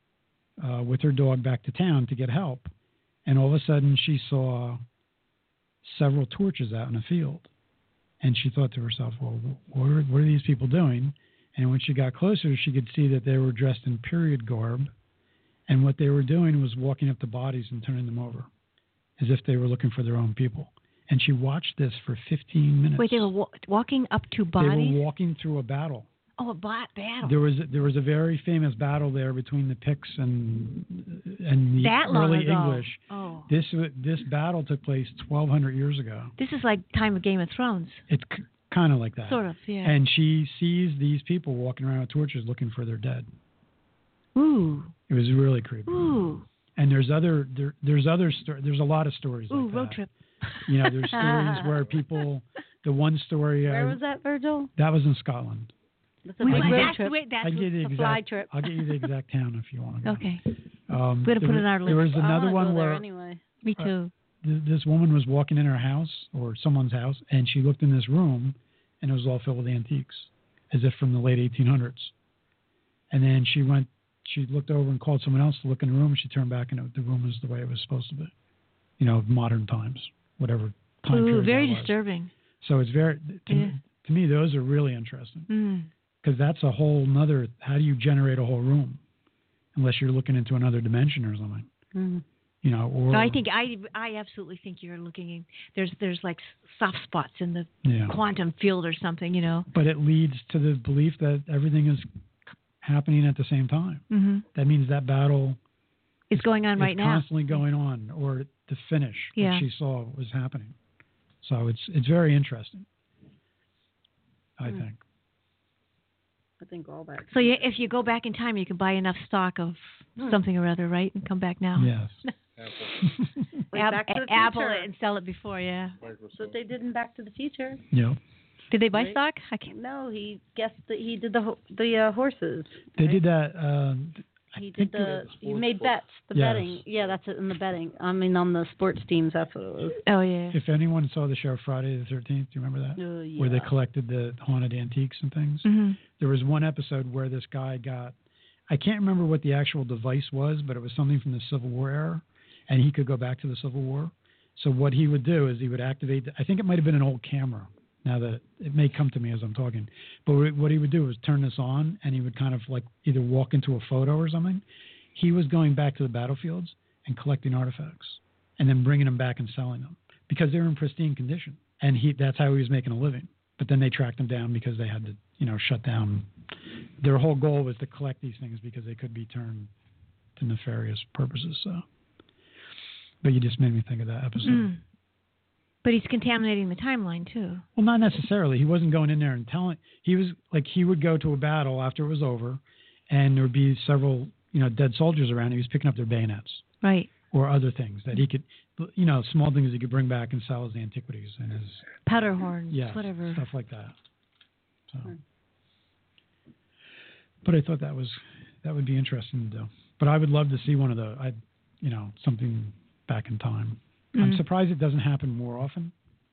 uh, with her dog back to town to get help. And all of a sudden she saw several torches out in a field. And she thought to herself, well, what are, what are these people doing? And when she got closer, she could see that they were dressed in period garb. And what they were doing was walking up to bodies and turning them over as if they were looking for their own people. And she watched this for fifteen minutes. Wait, they were wa- walking up to They bodies. were walking through a battle. Oh, a bot battle. There was there was a very famous battle there between the Picts and and the that long early ago. English. Oh, This this battle took place twelve hundred years ago. this is like time of Game of Thrones, It's c- kind of like that. sort of. Yeah. And she sees these people walking around with torches looking for their dead. ooh, It was really creepy. ooh, And there's other there, there's other sto- there's a lot of stories ooh, like road that. trip. You know, there's stories where people. The one story Where I, was that, Virgil? that was in Scotland. That's a Wait, big I wait, road that's, trip. wait, that's I give you the a fly exact. trip. I'll get you the exact town if you want to go. okay. Um, We're gonna there put it was- on our There list. was I another wanna one go there where anyway. Me Uh, too. th- this woman was walking in her house or someone's house, and she looked in this room, and it was all filled with antiques, as if from the late eighteen hundreds. And then she went, she looked over and called someone else to look in the room, and she turned back, and it, the room was the way it was supposed to be. You know, modern times, whatever time Ooh, period very that was. disturbing. So it's very, to, Yeah. me, to me, those are really interesting, Mm. because that's a whole nother, how do you generate a whole room? Unless you're looking into another dimension or something. Mhm. You know, or I think I I absolutely think you're looking. In, there's there's like soft spots in the yeah. quantum field or something. You know. But it leads to the belief that everything is happening at the same time. Mm-hmm. That means that battle It's going on is right now. constantly going on, or the finish Yeah. what she saw was happening. So it's it's very interesting, I Hmm. think. I think all that. So you, if you go back in time, you can buy enough stock of Hmm. something or other, right, and come back now. Yes. Apple, Like Ab- Back to the Apple Future. it and sell it before, yeah. That's what Microsoft. they did in Back to the Future. Yeah. Did they buy Right. stock? I can't. No, he guessed that he did the ho- the uh, horses. They right? did that. Uh, He think did the. it- He made Sports bets. The Yes. betting. Yeah, that's it in the betting. I mean, on the sports teams, that's what it was. Oh yeah. If anyone saw the show Friday the thirteenth, do you remember that? Uh, yeah. Where they collected the haunted antiques and things. hmm There was one episode where this guy got, I can't remember what the actual device was, but it was something from the Civil War era, and he could go back to the Civil War. So what he would do is he would activate, I think it might have been an old camera, now that it may come to me as I'm talking, but what he would do was turn this on, and he would kind of like either walk into a photo or something. He was going back to the battlefields and collecting artifacts and then bringing them back and selling them because they were in pristine condition. And he that's how he was making a living. But then they tracked him down because they had to, you know, shut down. Their whole goal was to collect these things because they could be turned to nefarious purposes. So, but you just made me think of that episode. Mm. But he's contaminating the timeline too. Well, not necessarily. He wasn't going in there and telling. He was like he would go to a battle after it was over, and there would be several, you know, dead soldiers around. He was picking up their bayonets Right. or other things that he could, you know, small things he could bring back and sell as antiquities and as Powder horns. yeah, Whatever. stuff like that. So, but I thought that was that would be interesting to do. But I would love to see one of the, I, you know, something back in time. I'm Mm. surprised it doesn't happen more often.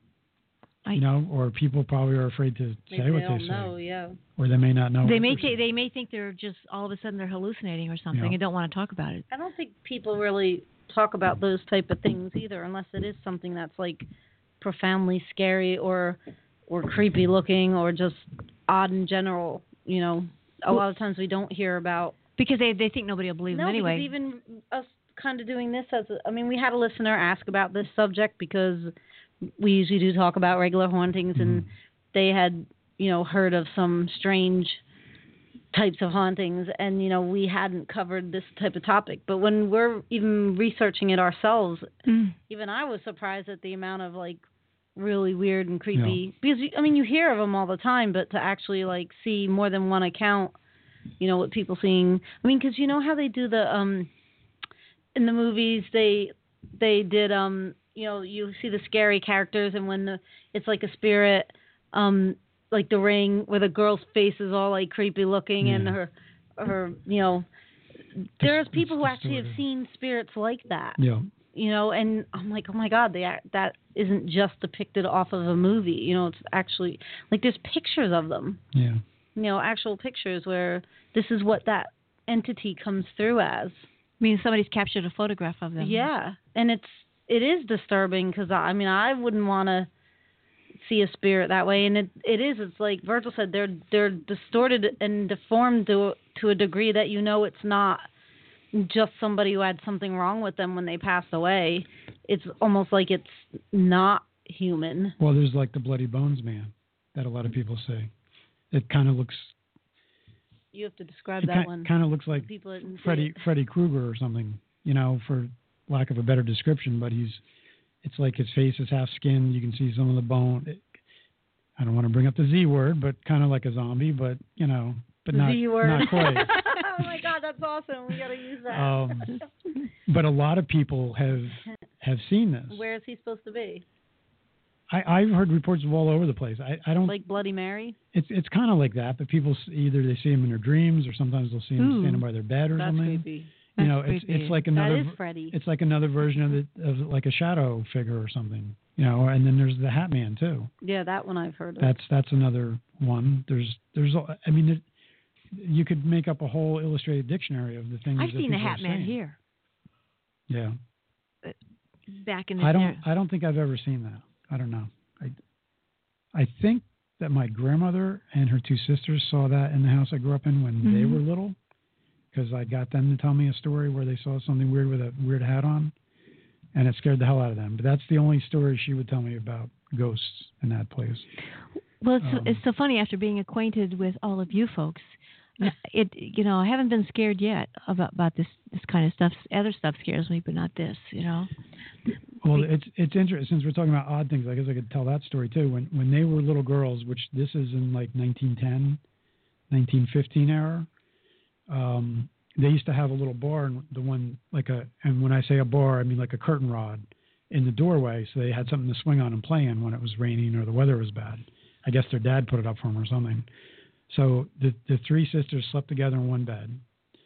I- You know, or people probably are afraid to Maybe say what they they don't say, know. Yeah. or they may not know. They what may they're th- saying. they may think they're just all of a sudden they're hallucinating or something Yeah. and don't want to talk about it. I don't think people really talk about those type of things either, unless it is something that's like profoundly scary or or creepy looking or just odd in general. You know, a lot of times we don't hear about. Because they they think nobody will believe No, them anyway. because even us kind of doing this as a, I mean, we had a listener ask about this subject because we usually do talk about regular hauntings, and they had, you know, heard of some strange types of hauntings, and, you know, we hadn't covered this type of topic. But when we're even researching it ourselves, Mm. even I was surprised at the amount of, like, really weird and creepy, because, you- I mean, you hear of them all the time, but to actually, like, see more than one account, you know, what people seeing, I mean, because you know how they do the, um, in the movies, they, they did, um, you know, you see the scary characters, and when the, it's like a spirit, um, like The Ring, where the girl's face is all like creepy looking, Yeah. and her, her, you know, there's Dis- people who it's actually have distorted. seen spirits like that, Yeah. you know, and I'm like, oh my God, they act, that isn't just depicted off of a movie, you know, it's actually like there's pictures of them, Yeah. you know, actual pictures where this is what that entity comes through as. I mean, somebody's captured a photograph of them. Yeah, and it's it is disturbing because I mean I wouldn't want to see a spirit that way, and it it is. It's like Virgil said, they're they're distorted and deformed to to a degree that you know it's not just somebody who had something wrong with them when they passed away. It's almost like it's not human. Well, there's like the Bloody Bones Man that a lot of people say. It kind of looks. You have to describe It that kind, one. kind of looks like People didn't see Freddy it. Freddy Krueger or something, you know, for lack of a better description. But he's, it's like his face is half skinned. You can see some of the bone. It, I don't want to bring up the Z word, but kind of like a zombie, but you know, but The not Z word. not quite. Oh my God, that's awesome. We got to use that. Um, but a lot of people have have seen this. Where is he supposed to be? I, I've heard reports of all over the place. I, I don't. Like Bloody Mary? It's it's kind of like that, but people s- either they see him in their dreams or sometimes they'll see him Ooh. standing by their bed or That's something. creepy. You know, That's it's creepy. it's like That another is v- Freddy. it's like another version of it of like a shadow figure or something. You know, and then there's the Hat Man too. Yeah, that one I've heard of. That's that's another one. There's there's a- I mean, it, you could make up a whole illustrated dictionary of the things. I've that seen the people are Hat Man saying. here Yeah, back in the I don't there. I don't think I've ever seen that. I don't know. I I think that my grandmother and her two sisters saw that in the house I grew up in when they Mhm. were little, because I got them to tell me a story where they saw something weird with a weird hat on, and it scared the hell out of them. But that's the only story she would tell me about ghosts in that place. Well, it's, Um, it's so funny after being acquainted with all of you folks. It you know I haven't been scared yet about about this this kind of stuff. Other stuff scares me, but not this. You know. Well, it's it's interesting since we're talking about odd things. I guess I could tell that story too. When when they were little girls, which this is in like nineteen ten, nineteen fifteen era, um, they used to have a little bar, and the one like a and when I say a bar, I mean like a curtain rod in the doorway, so they had something to swing on and play in when it was raining or the weather was bad. I guess their dad put it up for them or something. So the the three sisters slept together in one bed,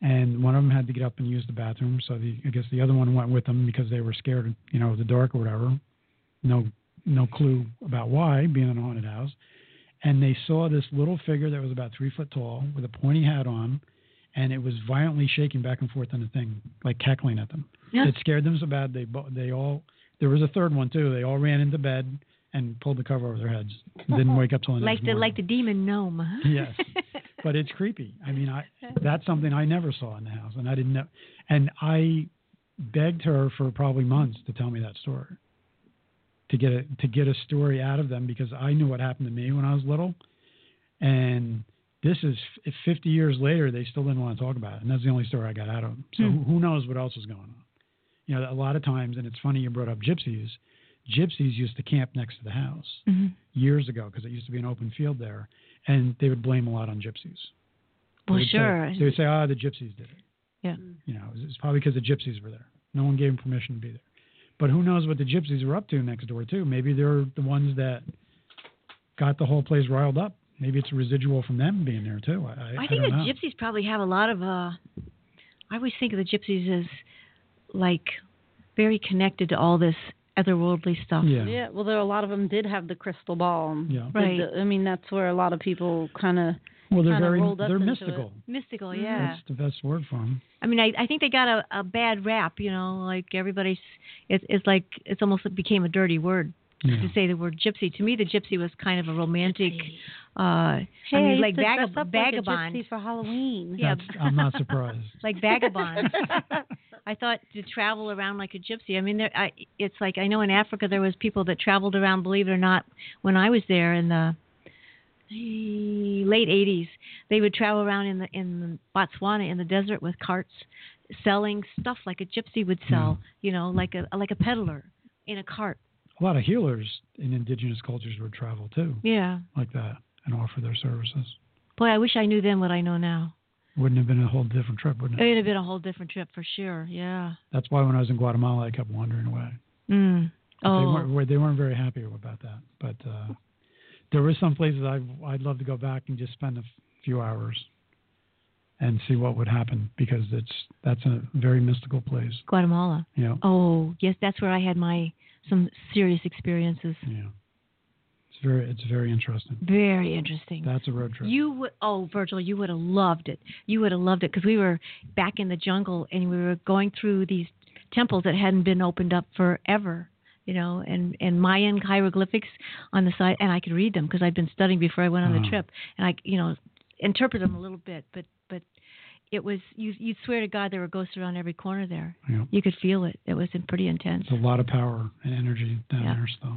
and one of them had to get up and use the bathroom. So the, I guess the other one went with them because they were scared, you know, of the dark or whatever. No, no clue about why, being in a haunted house. And they saw this little figure that was about three foot tall with a pointy hat on, and it was violently shaking back and forth on the thing, like cackling at them. Yeah. It scared them so bad they bo- they all. There was a third one too. They all ran into bed and pulled the cover over their heads. Didn't wake up till the next like the morning. like the demon gnome. Huh? Yes, but it's creepy. I mean, I that's something I never saw in the house, and I didn't know. And I begged her for probably months to tell me that story, to get a to get a story out of them, because I knew what happened to me when I was little, and this is fifty years later. They still didn't want to talk about it, and that's the only story I got out of them. So Hmm. who knows what else was going on? You know, a lot of times, and it's funny you brought up gypsies. Gypsies used to camp next to the house Mm-hmm. years ago because it used to be an open field there, and they would blame a lot on gypsies. Well, They would sure. Say, they would say, "Ah, the gypsies did it." Yeah. You know, it's it's probably because the gypsies were there. No one gave them permission to be there. But who knows what the gypsies were up to next door too? Maybe they're the ones that got the whole place riled up. Maybe it's a residual from them being there too. I, I, I I think don't the know. gypsies probably have a lot of. Uh, I always think of the gypsies as like very connected to all this otherworldly stuff. Yeah. Yeah, well, there a lot of them did have the crystal ball. and Yeah. did Right. the- I mean, that's where a lot of people kind of. Well, they're kinda very rolled us they're into mystical. Mystical, Mhm. yeah. That's the best word for them. I mean, I, I think they got a, a bad rap, you know, like everybody's, it's, it's like, it's almost like became a dirty word Yeah. to say the word gypsy. To me, the gypsy was kind of a romantic, uh, Hey, I mean, used like to vagab- dress up vagabond. like a gypsy for Halloween. Yeah. That's, I'm not surprised. Like vagabond. I thought to travel around like a gypsy. I mean, there, I, it's like, I know in Africa there was people that traveled around, believe it or not, when I was there in the late eighties, they would travel around in the in Botswana in the desert with carts, selling stuff like a gypsy would sell. You know, like a like a peddler in a cart. A lot of healers in indigenous cultures would travel too, Yeah. like that, and offer their services. Boy, I wish I knew then what I know now. Wouldn't have been a whole different trip, wouldn't it? It'd have been a whole different trip for sure. Yeah. That's why when I was in Guatemala, I kept wandering away. Mm. But They Oh. weren't they weren't very happy about that. But uh, there were some places I I'd love to go back and just spend a few hours and see what would happen, because it's that's a very mystical place. Guatemala. You know. Oh, yes, that's where I had my some serious experiences. Yeah. It's very it's very interesting. Very interesting. That's a road trip. You would, oh, Virgil, you would have loved it. You would have loved it because we were back in the jungle and we were going through these temples that hadn't been opened up forever, you know, and, and Mayan hieroglyphics on the side, and I could read them because I'd been studying before I went on the Uh-huh. trip, and I, you know, interpret them a little bit, but but it was you you'd swear to God there were ghosts around every corner there. Yeah. You could feel it. It was pretty intense. There's a lot of power and energy down Yeah. there still.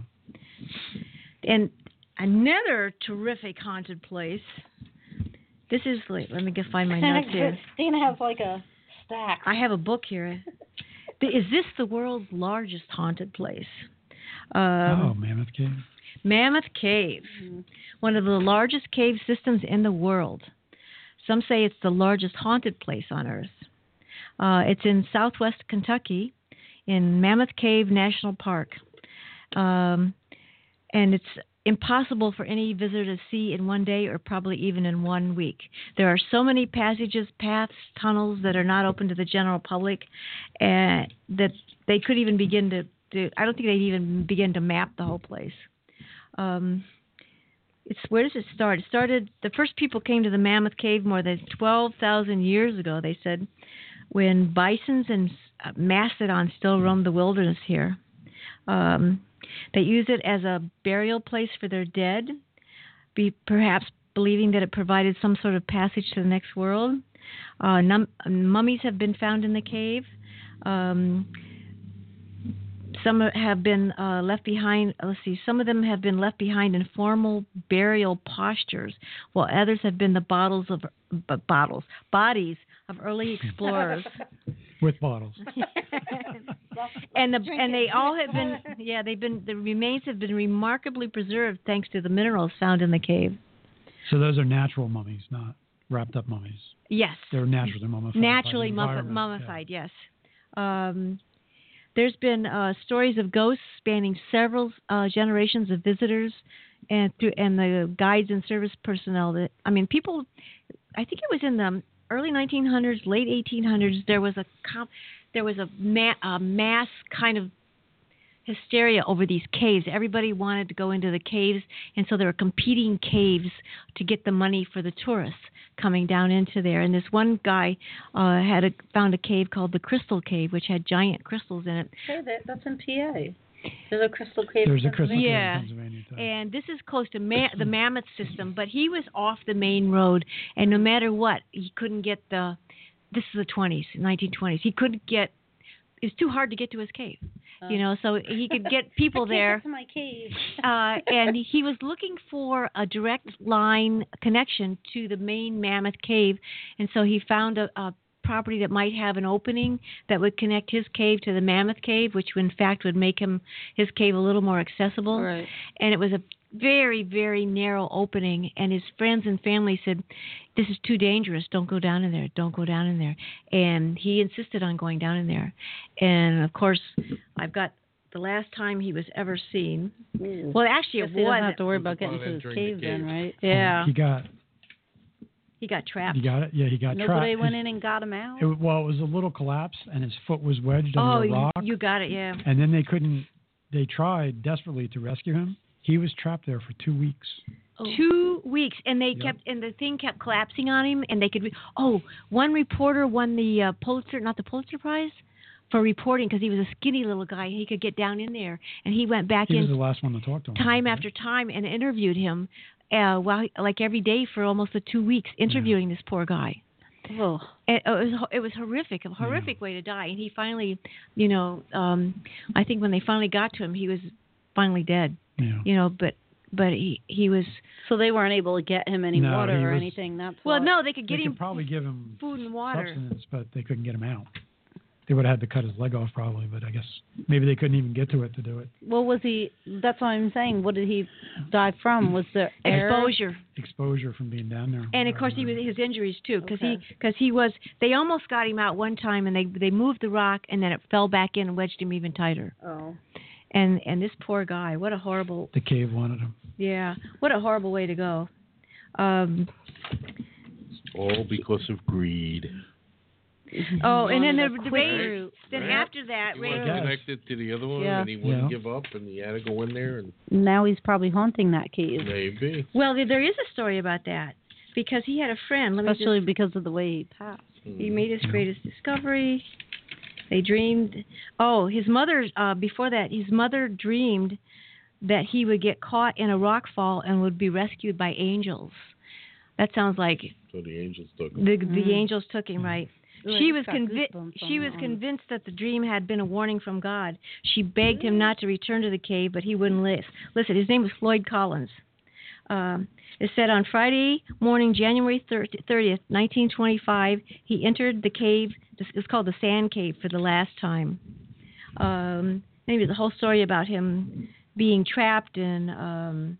And another terrific haunted place. This is like, let me get find my notes here. Dana has like a stack. I have a book here. The- Is this the world's largest haunted place? Um, oh, Mammoth Cave. Mammoth Cave, Mhm. one of the largest cave systems in the world. Some say it's the largest haunted place on Earth. Uh, it's in southwest Kentucky, in Mammoth Cave National Park. Um, and it's impossible for any visitor to see in one day or probably even in one week. There are so many passages, paths, tunnels that are not open to the general public, uh, that they could even begin to, to, I don't think they'd even begin to map the whole place. Um, it's where does it start? It started, the first people came to the Mammoth Cave more than twelve thousand years ago, they said, when bisons and uh, mastodons still roamed the wilderness here. Um, they used it as a burial place for their dead, be perhaps believing that it provided some sort of passage to the next world. Uh, num- mummies have been found in the cave. Um, some have been uh, left behind. Let's see. Some of them have been left behind in formal burial postures, while others have been the bottles of b- bottles bodies of early explorers. With bottles. and the and they all have been yeah they've been the remains have been remarkably preserved thanks to the minerals found in the cave. So those are natural mummies, not wrapped up mummies. Yes, They're naturally mummified. by the naturally mummi- environment. mummified. Yes. Um, there's been uh, stories of ghosts spanning several uh, generations of visitors, and through and the guides and service personnel. That I mean, people. I think it was in the early nineteen hundreds, late eighteen hundreds, there was a comp, there was a, ma- a mass kind of hysteria over these caves. Everybody wanted to go into the caves, and so there were competing caves to get the money for the tourists coming down into there. And this one guy uh, had a, found a cave called the Crystal Cave, which had giant crystals in it. Hey, that, that's in P A. There's a crystal cave. There's in a crystal cave Yeah. in Pennsylvania. Too. And this is close to Ma- the Mammoth system, but he was off the main road, and no matter what, he couldn't get the. This is the twenties, nineteen twenties. He couldn't get. It was too hard to get to his cave, Oh. you know. So he could get people I can't there, get to my cave. uh, and he was looking for a direct line connection to the main Mammoth cave, and so he found a, a property that might have an opening that would connect his cave to the Mammoth cave, which in fact would make him his cave a little more accessible. Right. And it was a very, very narrow opening, and his friends and family said, "This is too dangerous. Don't go down in there. Don't go down in there." And he insisted on going down in there. And of course, I've got the last time he was ever seen. Ooh. Well, actually, Guess it he doesn't was. have to worry Was about getting upon to his entering cave, the then, cave. right? Yeah, He got. he got trapped. You got it. Yeah, he got Nobody trapped. went His- in and got him out. It, well, it was a little collapse, and his foot was wedged Oh, under a you, rock. you got it. Yeah. And then they couldn't. They tried desperately to rescue him. He was trapped there for two weeks. Two weeks, and they Yep. kept, and the thing kept collapsing on him, and they could. Re- oh, one reporter won the uh, Pulitzer, not the Pulitzer Prize, for reporting because he was a skinny little guy. He could get down in there, and he went back He in was the last one to talk to him. time right? after time and interviewed him, uh, while he- like every day for almost the two weeks, interviewing this poor guy. Oh. It, it was it was horrific, a horrific way to die. And he finally, you know, um, I think when they finally got to him, he was finally dead. Yeah. You know, but but he he was. So they weren't able to get him any No, water he or was- anything. That's Well, why. no, they could get They him could probably give him food and water. substance, but they couldn't get him out. They would have had to cut his leg off probably, but I guess maybe they couldn't even get to it to do it. What was he? That's what I'm saying. What did he die from? Was there air? Exposure. Exposure from being down there. And of course, he was his injuries too, because Okay. he because he was. They almost got him out one time, and they they moved the rock, and then it fell back in and wedged him even tighter. Oh. And and this poor guy, what a horrible, The cave wanted him. yeah, what a horrible way to go. Um, All because of greed. oh, and then Wanted the, a the quick Ray, route. then Right. after that, He Ray, wasn't Yes. connected to the other one, Yeah. and he wouldn't Yeah. give up, and he had to go in there, and Now he's probably haunting that cave, maybe. well, there, there is a story about that because he had a friend. Let me just especially because of the way he passed. He made his greatest discovery. They dreamed. Oh, his mother. Uh, before that, his mother dreamed that he would get caught in a rock fall and would be rescued by angels. That sounds like So the angels took him. the the Mm. angels took him, right? Ooh, She I was just got convinced. goosebumps on She that was one. convinced that the dream had been a warning from God. She begged him not to return to the cave, but he wouldn't lis- listen. His name was Floyd Collins. Um, it said on Friday morning, January thirtieth, nineteen twenty-five, he entered the cave. It's called the Sand Cave for the last time. Um, maybe the whole story about him being trapped and. Um,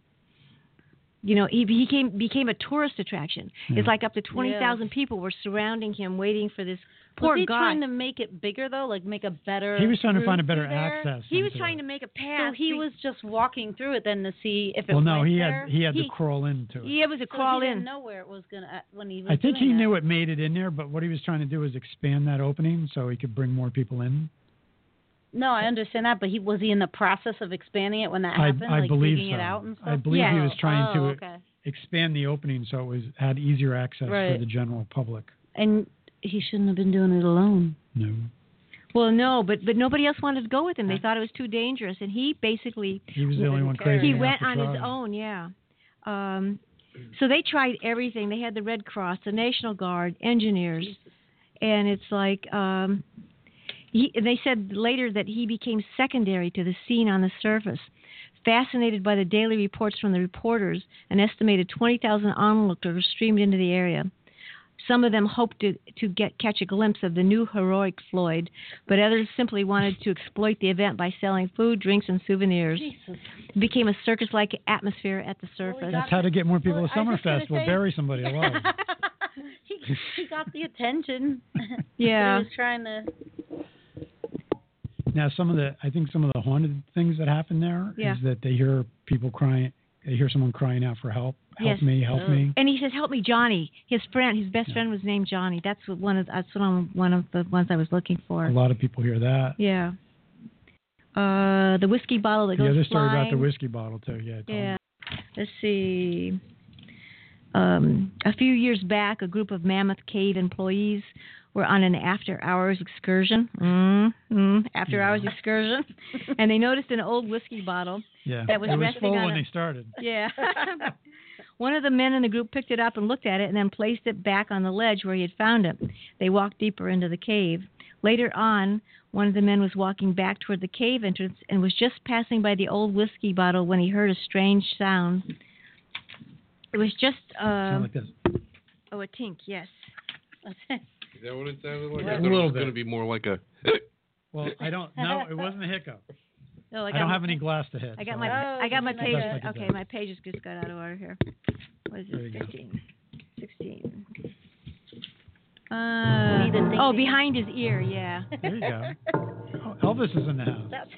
You know, he he came became a tourist attraction. Yeah. It's like up to twenty thousand Yeah. people were surrounding him, waiting for this poor was he guy. trying to make it bigger though, like make a better? He was trying to find a route better through there? access. He was into trying it. to make a So path. he be- was just walking through it then to see if it Well, no, went he there? had he had He- to crawl into it. Yeah, it was a So crawl he in. didn't know where it was gonna uh, when he was. I think he doing knew that. it made it in there, but what he was trying to do was expand that opening so he could bring more people in. No, I understand that, but he was he in the process of expanding it when that I- happened, I like believe digging it so. out and stuff. I believe he was trying oh, to- Okay. Expand the opening so it was had easier access for Right. the general public. And he shouldn't have been doing it alone. No. Well, no, but but nobody else wanted to go with him. They thought it was too dangerous, and he basically He was the only one care. crazy he enough went to on his try. own. Yeah. Um, so they tried everything. They had the Red Cross, the National Guard, engineers, and it's like um, he. They said later that he became secondary to the scene on the surface. Fascinated by the daily reports from the reporters, an estimated twenty thousand onlookers streamed into the area. Some of them hoped to, to get catch a glimpse of the new heroic Floyd, but others simply wanted to exploit the event by selling food, drinks, and souvenirs. Jesus. It became a circus-like atmosphere at the surface. That's how to get more people Well, to I was just gonna Summerfest. We'll say- bury somebody alive. he he got the attention. Yeah. He was trying to. Now, some of the, I think some of the haunted things that happen there is Yeah. that they hear people crying, they hear someone crying out for help, help Yes. me, help Oh. me. And he says, "Help me, Johnny." His friend, his best Yeah. friend, was named Johnny. That's what one of that's what I'm, one of the ones I was looking for. A lot of people hear that. Yeah. Uh, the whiskey bottle that The goes other story about the flying. whiskey bottle too. Yeah. tell me. Yeah. Let's see. Um, a few years back, a group of Mammoth Cave employees were on an after-hours excursion. Mm, mm, after-hours Yeah. excursion, and they noticed an old whiskey bottle. Yeah. That was it was resting full on when a- they started. Yeah. One of the men in the group picked it up and looked at it and then placed it back on the ledge where he had found it. They walked deeper into the cave. Later on, one of the men was walking back toward the cave entrance and was just passing by the old whiskey bottle when he heard a strange sound. It was just Sound uh, like this. oh, a tink, yes. Is that what it sounded like? Yeah, I a thought it little was going to bit. be more like a. Well, I don't. No, it wasn't a hiccup. No, I don't have any glass to hit. I got so my Oh, I got my something pages. like that. Okay, my pages just got out of order here. What is There you it? go. Fifteen. Sixteen. Uh, Need a ding oh, ding. behind his ear, yeah. There you go. Oh, Elvis is in the house. That's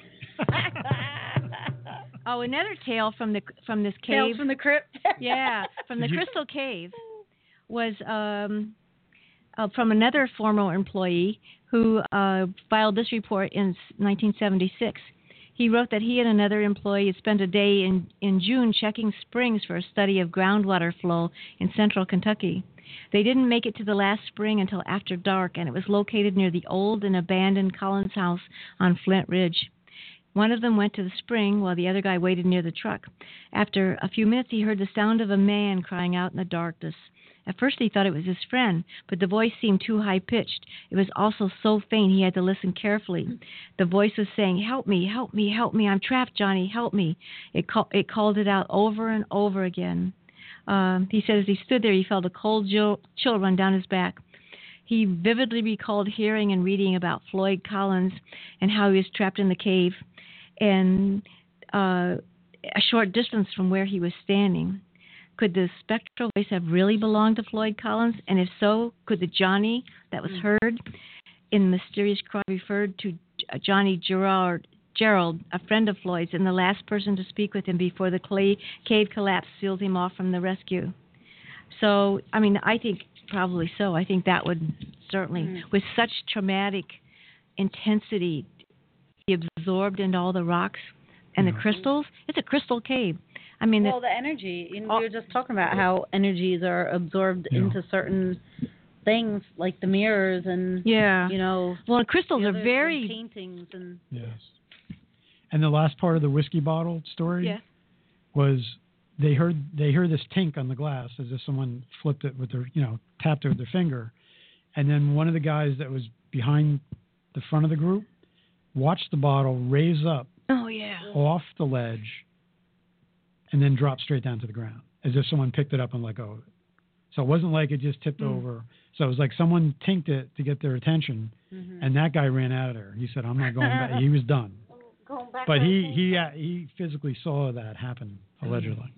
Oh, another tale from the from this cave. Tales from the Crypt. Yeah, from the Did you- Crystal Cave was um, uh, from another former employee who uh, filed this report in nineteen seventy-six. He wrote that he and another employee had spent a day in, in June checking springs for a study of groundwater flow in central Kentucky. They didn't make it to the last spring until after dark, and it was located near the old and abandoned Collins house on Flint Ridge. One of them went to the spring while the other guy waited near the truck. After a few minutes, he heard the sound of a man crying out in the darkness. At first, he thought it was his friend, but the voice seemed too high-pitched. It was also so faint he had to listen carefully. The voice was saying, "Help me, help me, help me. I'm trapped, Johnny, help me." It, call, it called it out over and over again. Um, he said as he stood there, he felt a cold chill, chill run down his back. He vividly recalled hearing and reading about Floyd Collins and how he was trapped in the cave and uh, a short distance from where he was standing. Could the spectral voice have really belonged to Floyd Collins? And if so, could the Johnny that was heard in the mysterious cry referred to Johnny Gerard, Gerald, a friend of Floyd's, and the last person to speak with him before the clay cave collapse sealed him off from the rescue? So, I mean, I think probably so. I think that would certainly, Mm. with such traumatic intensity, be absorbed into all the rocks and Yeah. the crystals. It's a crystal cave. I mean, Well, the, the energy. You know, Oh. we were just talking about how energies are absorbed Yeah. into certain things, like the mirrors and yeah. you know. Well, and crystals the are others and very. paintings and. Yes. And the last part of the whiskey bottle story Yeah. was they heard they heard this tink on the glass as if someone flipped it with their you know tapped it with their finger, and then one of the guys that was behind the front of the group watched the bottle raise up Oh yeah. off the ledge and then drop straight down to the ground as if someone picked it up and let go of it. So it wasn't like it just tipped Mm. over. So it was like someone tinked it to get their attention, Mhm. and that guy ran out of there. He said, "I'm not going back." He was done. Going back But to he the- he uh, he physically saw that happen allegedly.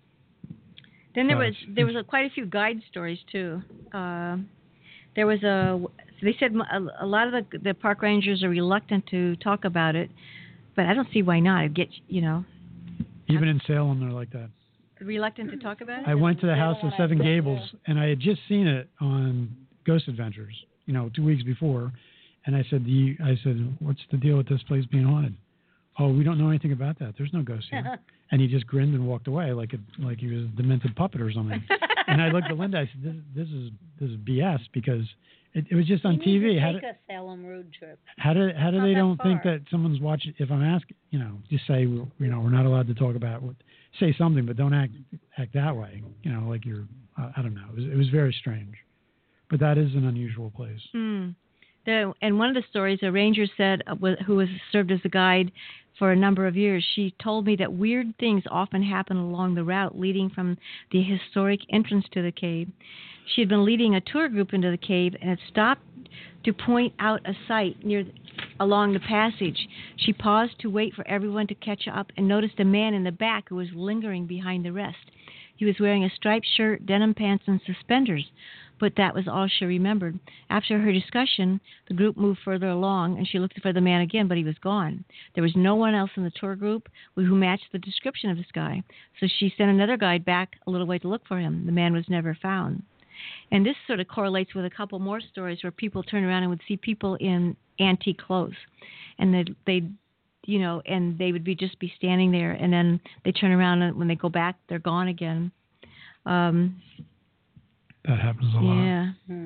Then there Oh, was it's- there was a, quite a few guide stories too. Uh, there was a they said a, a lot of the the park rangers are reluctant to talk about it, but I don't see why not. It'd get you know Even in Salem, they're like that. reluctant to talk about it. I went to the They House don't of wanna Seven admit it. Gables, and I had just seen it on Ghost Adventures, you know, two weeks before. And I said, "Do you, I said, what's the deal with this place being haunted?" "Oh, we don't know anything about that. There's no ghosts here." And he just grinned and walked away like it, like he was a demented puppet or something. And I looked at Linda. I said, "This, this is this is B S because it, it was just on You T need V. to How take do, a Salem road trip. how do how do not they that don't think far. that someone's watching? If I'm asking, you know, just say you know we're not allowed to talk about what, say something, but don't act act that way. You know, like you're uh, I don't know. It was, it was very strange, but that is an unusual place. Mm. The, and one of the stories, a ranger said, uh, wa- who was served as a guide for a number of years, she told me that weird things often happen along the route leading from the historic entrance to the cave. She had been leading a tour group into the cave and had stopped to point out a site near along the passage. She paused to wait for everyone to catch up and noticed a man in the back who was lingering behind the rest. He was wearing a striped shirt, denim pants, and suspenders, but that was all she remembered. After her discussion, the group moved further along, and she looked for the man again, but he was gone. There was no one else in the tour group who matched the description of this guy, so she sent another guide back a little way to look for him. The man was never found. And this sort of correlates with a couple more stories where people turn around and would see people in antique clothes, and they'd, they'd you know, and they would be just be standing there, and then they turn around, and when they go back, they're gone again. Um, that happens a lot. Yeah. Hmm.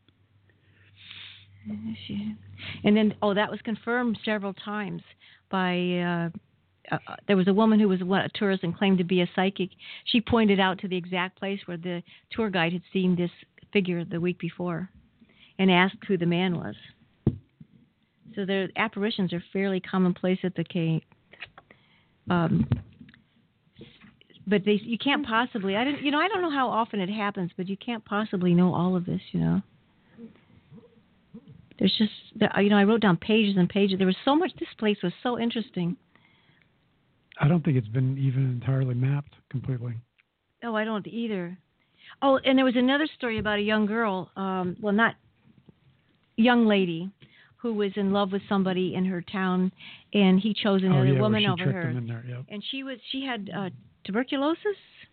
And then, oh, that was confirmed several times by. Uh, uh, there was a woman who was a tourist and claimed to be a psychic. She pointed out to the exact place where the tour guide had seen this figure the week before, and asked who the man was. So their apparitions are fairly commonplace at the cave. Um, but they, you can't possibly. I didn't. You know, I don't know how often it happens, but you can't possibly know all of this. You know, there's just. You know, I wrote down pages and pages. There was so much. This place was so interesting. I don't think it's been even entirely mapped completely. Oh, I don't either. Oh, and there was another story about a young girl. Um, well, not young lady. Who was in love with somebody in her town, and he chose another oh, yeah, woman she over tricked her. Him in there, yep. And she was she had uh, tuberculosis,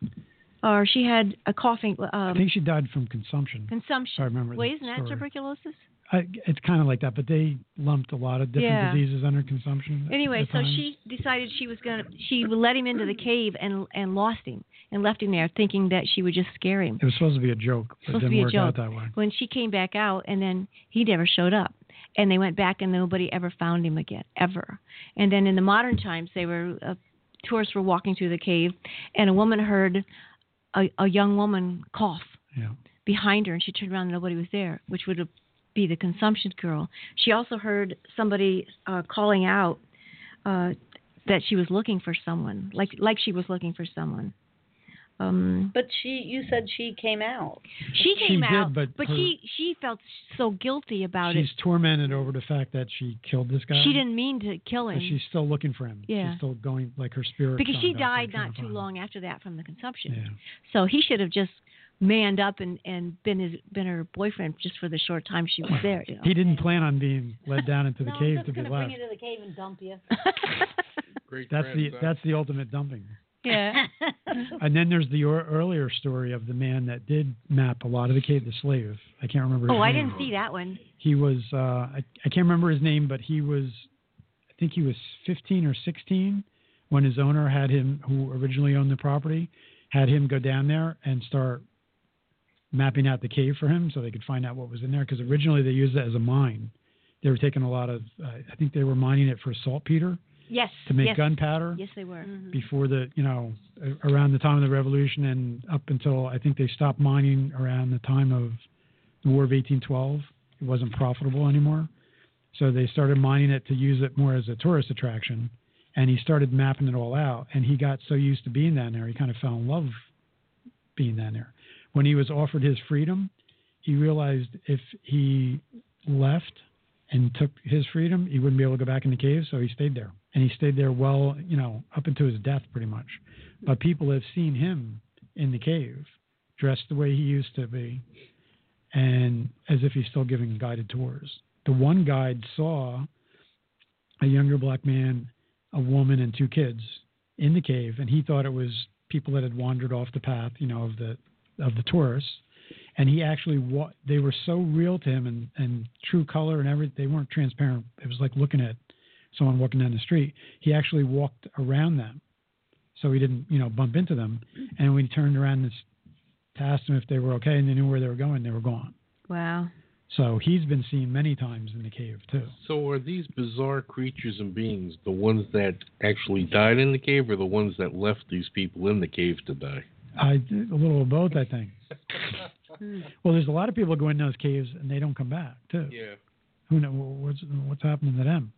or she had a coughing. Um, I think she died from consumption. Consumption. I remember. Well, the isn't that story. tuberculosis? I, it's kind of like that, but they lumped a lot of different Yeah. diseases under consumption. Anyway, at so times. she decided she was gonna she let him into the cave and and lost him and left him there, thinking that she would just scare him. It was supposed to be a joke, but it Supposed to didn't be a work joke. out that way. When she came back out, and then he never showed up. And they went back, and nobody ever found him again, ever. And then in the modern times, they were uh, tourists were walking through the cave, and a woman heard a, a young woman cough Yeah. behind her, and she turned around and nobody was there, which would be the consumption girl. She also heard somebody uh, calling out uh, that she was looking for someone, like like she was looking for someone. Um, But she, you said she came out. she came She did, out, but her- she she felt so guilty about She's it. tormented over the fact that she killed this guy. She didn't mean to kill him. But she's still looking for him. Yeah. She's still going, like her spirit. Because she found out, died they're trying not to too find him. long after that from the consumption. Yeah. So he should have just manned up and, and been his been her boyfriend just for the short time she was there. You know? He didn't plan on being led down into the no, cave I'm to just be gonna left. bring you to the cave and dump you. Great That's friends, the huh? that's the ultimate dumping. Yeah. And then there's the or- earlier story of the man that did map a lot of the cave, the slave. I can't remember his Oh, I name. didn't see that one. He was, uh, I, I can't remember his name, but he was, I think he was fifteen or sixteen when his owner had him, who originally owned the property, had him go down there and start mapping out the cave for him so they could find out what was in there. Because originally they used it as a mine. They were taking a lot of, uh, I think they were mining it for saltpeter Yes. to make yes. gunpowder. Yes, they were. Mhm. Before the, you know, a- around the time of the Revolution and up until I think they stopped mining around the time of the War of eighteen twelve. It wasn't profitable anymore. So they started mining it to use it more as a tourist attraction. And he started mapping it all out. And he got so used to being down there, he kind of fell in love being down there. When he was offered his freedom, he realized if he left and took his freedom, he wouldn't be able to go back in the cave, so he stayed there. And he stayed there well, you know, up until his death pretty much. But people have seen him in the cave, dressed the way he used to be, and as if he's still giving guided tours. The one guide saw a younger black man, a woman, and two kids in the cave, and he thought it was people that had wandered off the path, you know, of the of the tourists. And he actually, wa- they were so real to him and, and true color and everything. They weren't transparent. It was like looking at someone walking down the street. He actually walked around them, so he didn't, you know, bump into them. And when he turned around and s- to ask them if they were okay and they knew where they were going, they were gone. Wow. So he's been seen many times in the cave too. So are these bizarre creatures and beings the ones that actually died in the cave, or the ones that left these people in the cave to die? I a little of both, I think. Well, there's a lot of people who go in those caves and they don't come back too. Yeah. Who know what's what's happening to them?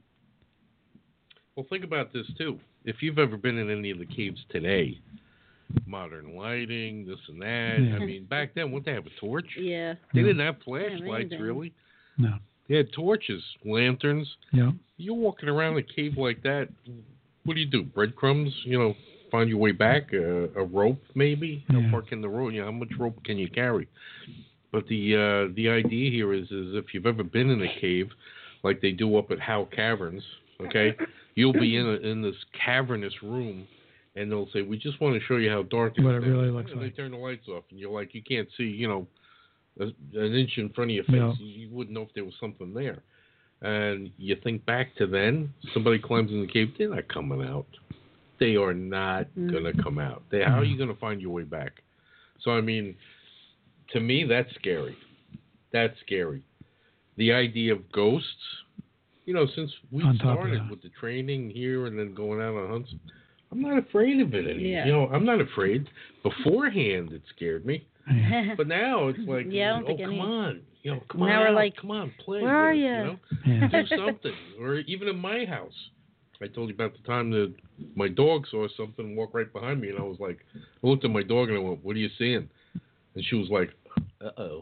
Well, think about this too. If you've ever been in any of the caves today, modern lighting, this and that. Yeah. I mean, back then, wouldn't they have a torch? Yeah. They Yeah. didn't have flashlights, anything. really. No. They had torches, lanterns. Yeah. You're walking around a cave like that. What do you do? Breadcrumbs? You know, find your way back. Uh, a rope, maybe. How Yeah. far can the rope? You know, how much rope can you carry? But the uh, the idea here is, is if you've ever been in a cave, like they do up at Howe Caverns, okay, you'll be in a, in this cavernous room, and they'll say, "We just want to show you how dark it What is." it really And looks they like. turn the lights off, and you're like, you can't see, you know, a, an inch in front of your face. No. You wouldn't know if there was something there. And you think back to then, somebody climbs in the cave, they're not coming out. They are not Mm. going to come out. They, how are you going to find your way back? So, I mean, to me, that's scary. That's scary. The idea of ghosts, you know, since we On top of started that. with the training here and then going out on hunts, I'm not afraid of it anymore. Yeah. You know, I'm not afraid. Beforehand, it scared me. Yeah. But now it's like, Yeah, I don't oh, think come any- on. You know, come Now on we're out. like, come on, play. where are with it, ya? You know? Yeah. Do something. Or even in my house. I told you about the time that my dog saw something walk right behind me, and I was like, I looked at my dog and I went, "What are you seeing?" And she was like, "Uh-oh."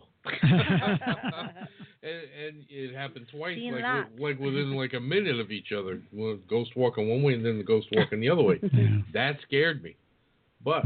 and, and it happened twice, Seeing like that. wi- like within like a minute of each other. Well, ghost walking one way and then the ghost walking the other way. Yeah. That scared me. But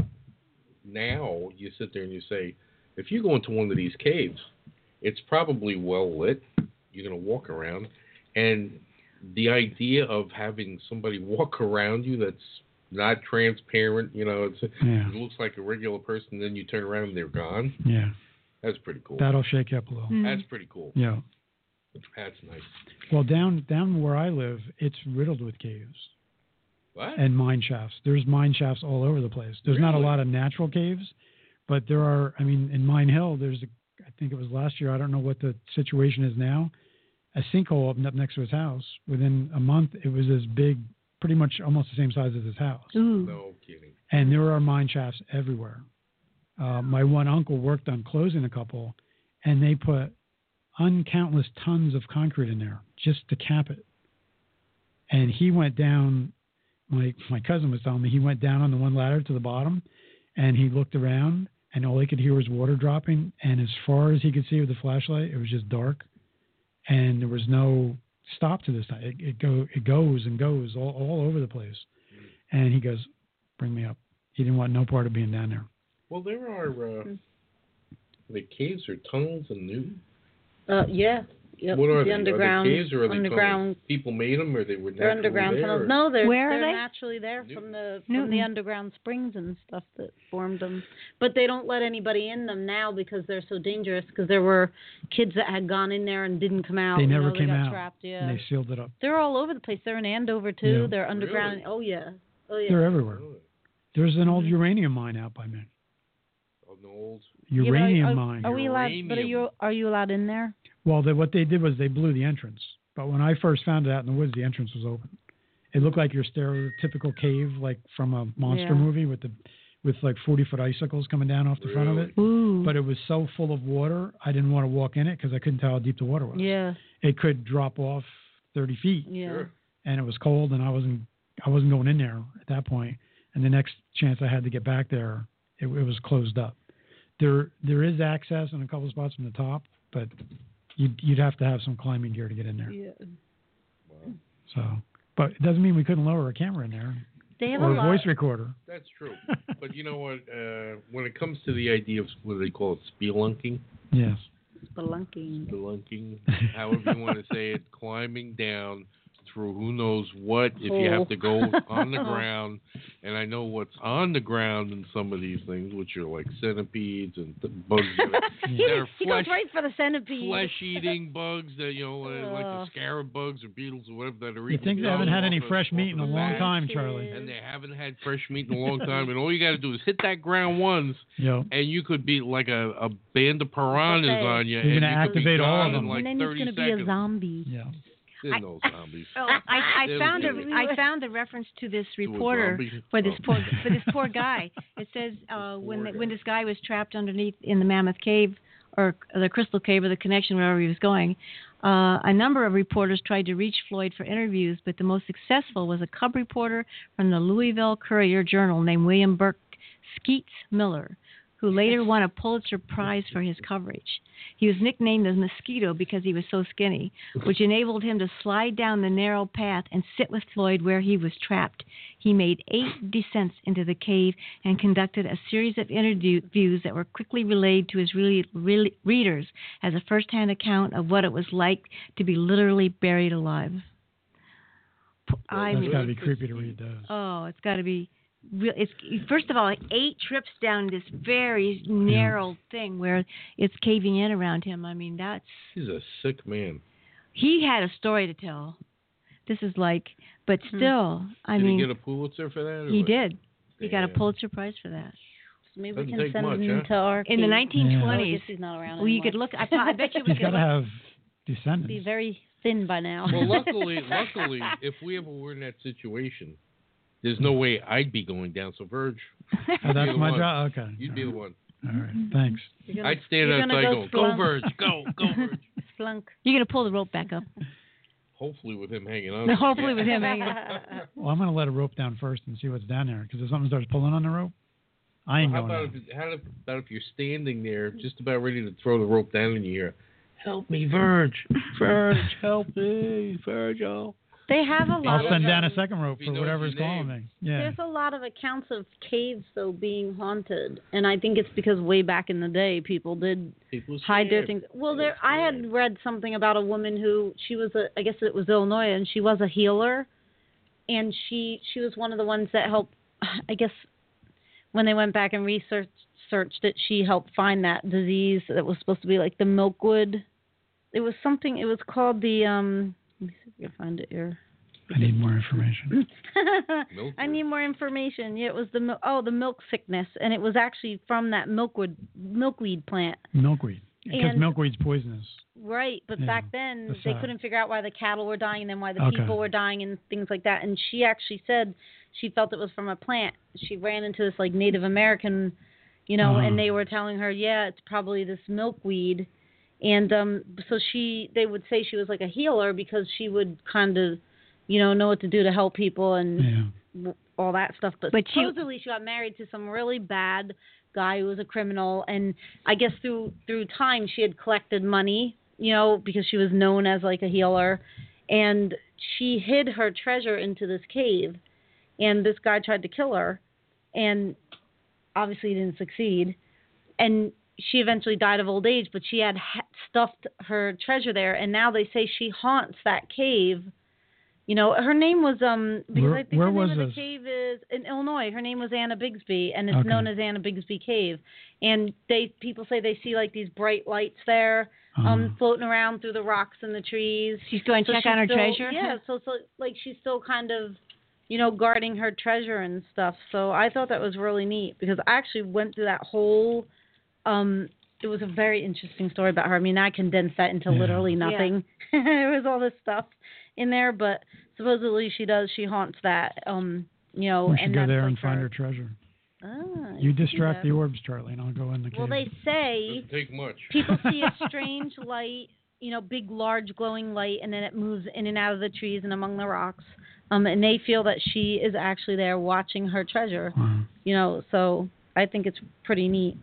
now you sit there and you say, if you go into one of these caves, it's probably well lit. You're going to walk around, and the idea of having somebody walk around you that's not transparent, you know, it's, Yeah. it looks like a regular person, then you turn around and they're gone. Yeah. That's pretty cool. That'll shake you up a little. Mm. That's pretty cool. Yeah. That's nice. Well, down down where I live, it's riddled with caves What? and mine shafts. There's mine shafts all over the place. There's not a Really? lot of natural caves, but there are. I mean, in Mine Hill, there's a. I think it was last year. I don't know what the situation is now. A sinkhole opened up next to his house. Within a month, it was as big, pretty much almost the same size as his house. Ooh. No kidding. And there are mine shafts everywhere. Uh, my one uncle worked on closing a couple, and they put uncountless tons of concrete in there just to cap it. And he went down. My my cousin was telling me he went down on the one ladder to the bottom, and he looked around, and all he could hear was water dropping. And as far as he could see with the flashlight, it was just dark, and there was no stop to this thing. It, it go it goes and goes all all over the place. And he goes, "Bring me up." He didn't want no part of being down there. Well, there are uh, the caves or tunnels in Newton. Uh, yeah. Yep. What are the they? underground, Are they caves or are they underground. tunnels? People made them, or they were They're naturally underground there? tunnels. or- No, they're Where are they're they? naturally there from the from Newton. the underground springs and stuff that formed them. But they don't let anybody in them now because they're so dangerous. Because there were kids that had gone in there and didn't come out. They you never know, came they got out, Trapped, yeah. And they sealed it up. They're all over the place. They're in Andover too. Yeah. They're underground. Really? Oh yeah. Oh yeah. They're everywhere. Really? There's an old Mhm. uranium mine out by me. Oh, no old. Yeah, but are- Uranium are, mine. Are we allowed? But are Uranium. you are you allowed in there? Well, they, what they did was they blew the entrance. But when I first found it out in the woods, the entrance was open. It looked like your stereotypical cave, like from a monster Yeah. movie, with the with like forty foot icicles coming down off the front of it. Ooh. But it was so full of water, I didn't want to walk in it because I couldn't tell how deep the water was. Yeah. It could drop off thirty feet, Yeah. Sure. and it was cold, and I wasn't I wasn't going in there at that point. And the next chance I had to get back there, it, it was closed up. There there is access in a couple of spots from the top, but you'd you'd have to have some climbing gear to get in there. Yeah. Wow. So, but it doesn't mean we couldn't lower a camera in there They have or a a lot. voice recorder. That's true. But you know what? Uh, when it comes to the idea of what do they call it, spelunking, Yes. Spelunking. spelunking, however you want to say it, climbing down through who knows what. If you have to go on the ground, and I know what's on the ground in some of these things, which are like centipedes and th- bugs that are, He, that are he goes flesh. right for the centipede. Flesh-eating bugs that you know, uh, like the Ugh. scarab bugs or beetles or whatever that are You eating. think they the haven't dung had any off of- fresh off meat of in a the long back. time, Charlie? And they haven't had fresh meat in a long time, and all you got to do is hit that ground once, Yo. and you could be like a, a band of piranhas Buffet. on you, You're and gonna you could be activate all of gone in them. like and then thirty he's going to be seconds. a zombie. Yeah. There's no zombies. Oh, I, I They found a don't do it. I found a reference to this To a reporter zombie? for this Oh. poor for this poor guy. It says uh, when poor the, when guy. this guy was trapped underneath in the Mammoth Cave or the Crystal Cave or the Connection, wherever he was going, uh, a number of reporters tried to reach Floyd for interviews, but the most successful was a cub reporter from the Louisville Courier Journal named William Burke Skeets Miller, who later won a Pulitzer Prize for his coverage. He was nicknamed the Mosquito because he was so skinny, which enabled him to slide down the narrow path and sit with Floyd where he was trapped. He made eight descents into the cave and conducted a series of interviews that were quickly relayed to his really, really readers as a first-hand account of what it was like to be literally buried alive. I That's mean, got to be creepy to read those. oh, it's got to be. Real, it's first of all like eight trips down this very narrow yeah. thing where it's caving in around him. I mean, that's. He's a sick man. He had a story to tell. This is like, but still, hmm. I did mean. Did he get a Pulitzer for that? He what? did. He Damn. got a Pulitzer Prize for that. So maybe Doesn't we can take send much, him huh? to our in the nineteen twenties. Oh, he's not around well, you anymore. could look. I, I bet you we He's could got to look. have descendants. Be very thin by now. Well, luckily, luckily, if we ever were in that situation, there's no way I'd be going down. So, Verge, oh, that's my one. job. Okay, you'd all be right. the one. All right, thanks. Gonna, I'd stand outside go going, flunk. "Go, Verge, go, go, Verge." Flunk. You're gonna pull the rope back up. Hopefully, with him hanging on. No, hopefully with him hanging. Well, I'm going to let a rope down first and see what's down there. Because if something starts pulling on the rope, I ain't well, how going about down. if, how about if you're standing there, just about ready to throw the rope down, and you hear, "Help me, Verge! Verge, help me, Virgil!" They have a lot. I'll send of, down a um, second rope he for knows whatever's your calling name. me. Yeah. There's a lot of accounts of caves though being haunted, and I think it's because way back in the day people did People hide their scared. things. Well, They're there I had read something about a woman who she was a I guess it was Illinois, and she was a healer, and she she was one of the ones that helped. I guess when they went back and researched searched it, she helped find that disease that was supposed to be like the milkwood. It was something. It was called the um. Let me see if I can find it here. I need more information. I need more information. Yeah, it was the mil- oh the milk sickness, and it was actually from that milkwood milkweed plant. Milkweed, because And- milkweed's poisonous. Right, but Yeah, back then that's they sad. couldn't figure out why the cattle were dying and then why the Okay. people were dying and things like that. And she actually said she felt it was from a plant. She ran into this like Native American, you know, Uh-huh. and they were telling her, yeah, it's probably this milkweed. And um so she they would say she was like a healer because she would kind of, you know, know what to do to help people and Yeah. w- all that stuff. But, But she- supposedly she got married to some really bad guy who was a criminal, and I guess through through time she had collected money, you know, because she was known as like a healer, and she hid her treasure into this cave, and this guy tried to kill her, and obviously didn't succeed, and she eventually died of old age, but she had ha- stuffed her treasure there, and now they say she haunts that cave. You know, her name was um because Where- I think where the name was of the this? cave is in Illinois. Her name was Anna Bigsby, and it's Okay. known as Anna Bigsby Cave. And they people say they see like these bright lights there, um, Uh-huh. floating around through the rocks and the trees. She's going to So check she's on her still- treasure. Yeah, so so like she's still kind of, you know, guarding her treasure and stuff. So I thought that was really neat because I actually went through that whole. Um, it was a very interesting story about her. I mean, I condensed that into Yeah. literally nothing. There was all this stuff in there, but supposedly she does. She haunts that. Um, you know, We should and go that's there like and find her. her treasure. Ah, You can do distract that. the orbs, Charlie, and I'll go in the cave. Well, they say Doesn't take much. people see a strange light, you know, big, large, glowing light, and then it moves in and out of the trees and among the rocks. Um, and they feel that she is actually there watching her treasure. Wow. You know, so I think it's pretty neat.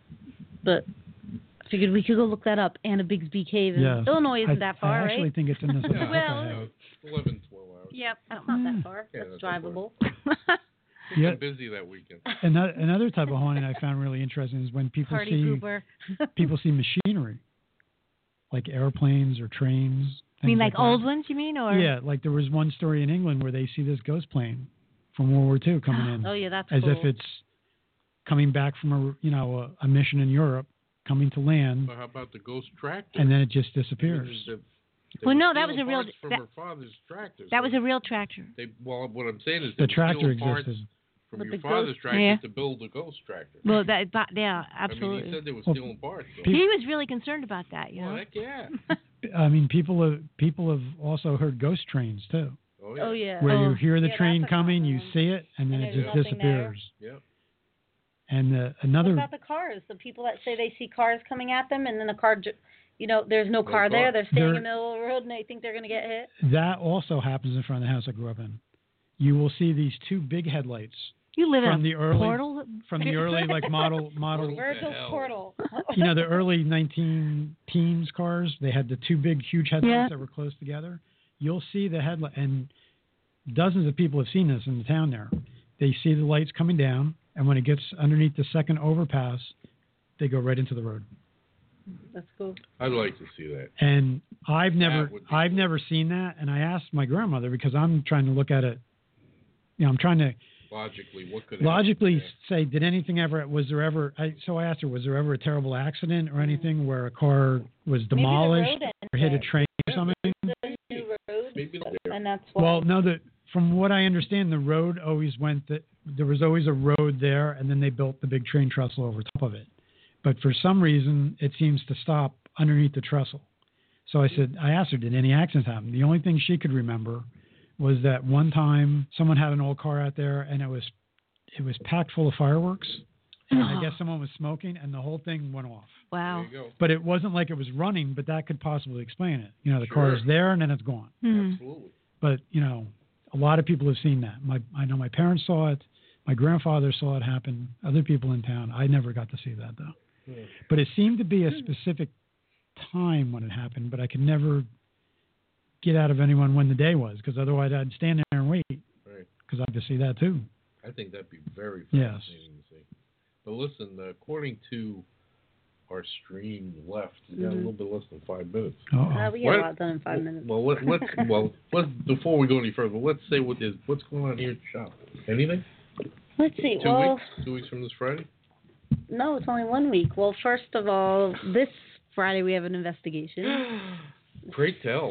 But I figured we could go look that up. Anna Bigsby Cave in Yes. Illinois isn't I, that far, I actually right? think it's in this. Yeah, Well, you know, eleven, twelve hours. Yep, that's not that far. Yeah, that's that's not drivable. Yeah. I'm busy that weekend. Another, another type of haunting I found really interesting is when people Party see pooper. people see machinery, like airplanes or trains. You mean things like that. old ones? You mean or? Yeah, like there was one story in England where they see this ghost plane from World War Two coming in, Oh yeah, that's as cool. if it's coming back from a you know a, a mission in Europe, coming to land, But how about the ghost tractor? and then it just disappears. They- they Well, were no, that was stealing a real- parts from that- her father's tractor. That so was a real tractor. They, well, what I'm saying is The they were tractor stealing parts existed. from But your the father's ghost- tractor Yeah. to build a ghost tractor. Well, that, but, yeah, I mean, absolutely. he said they were Well, stealing parts. So. pe- he was really concerned about that, you Well, know. heck yeah. I mean, people have people have also heard ghost trains too, Oh yeah. Oh yeah. where Oh. you hear the Yeah, train that's a coming, common you one. see it, and then And it there's just nothing there. disappears. Yep. And uh, What another, about the cars? The people that say they see cars coming at them, and then the car, ju- you know, there's no No car there. car. They're standing in There- the middle of the road, and they think they're going to get hit. that also happens in front of the house I grew up in. You will see these two big headlights You live from in a the early portal. from the early like model model. Virgil's hell? portal. You know, the early nineteen teens cars. They had the two big, huge headlights Yeah. that were close together. You'll see the headlight, and dozens of people have seen this in the town there. They see the lights coming down, and when it gets underneath the second overpass, they go right into the road. That's cool. I'd like to see that. And I've never, That would be I've cool. never seen that. And I asked my grandmother because I'm trying to look at it. You know, I'm trying to Logically, what could logically happen? say, did anything ever? Was there ever? I, so I asked her, was there ever a terrible accident or anything where a car was demolished or hit a train or something? New road, Maybe there. and that's why. Well, no, the from what I understand, the road always went that there was always a road there, and then they built the big train trestle over top of it. But for some reason, it seems to stop underneath the trestle. So I said, I asked her, did any accidents happen? The only thing she could remember was that one time someone had an old car out there, and it was it was packed full of fireworks. And I guess someone was smoking, and the whole thing went off. Wow. There you go. But it wasn't like it was running, but that could possibly explain it. You know, the Sure. car is there, and then it's gone. Hmm. Absolutely. But you know, a lot of people have seen that. My I know my parents saw it. My grandfather saw it happen. Other people in town. I never got to see that though. Yeah. But it seemed to be a specific time when it happened. But I could never get out of anyone when the day was, because otherwise I'd stand there and wait. Right. Because I'd to see that too. I think that'd be very Yes. fascinating to see. But listen, uh, according to our stream left, we got a Mhm. little bit less than five minutes. Uh-oh. Uh, we get What- a lot done in five minutes. Well, let, let's well let's before we go any further, let's say what is what's going on here at the shop. Anything? Let's see. Two well, weeks? Two weeks from this Friday? no, it's only one week. Well, first of all, this Friday we have an investigation. Great tell.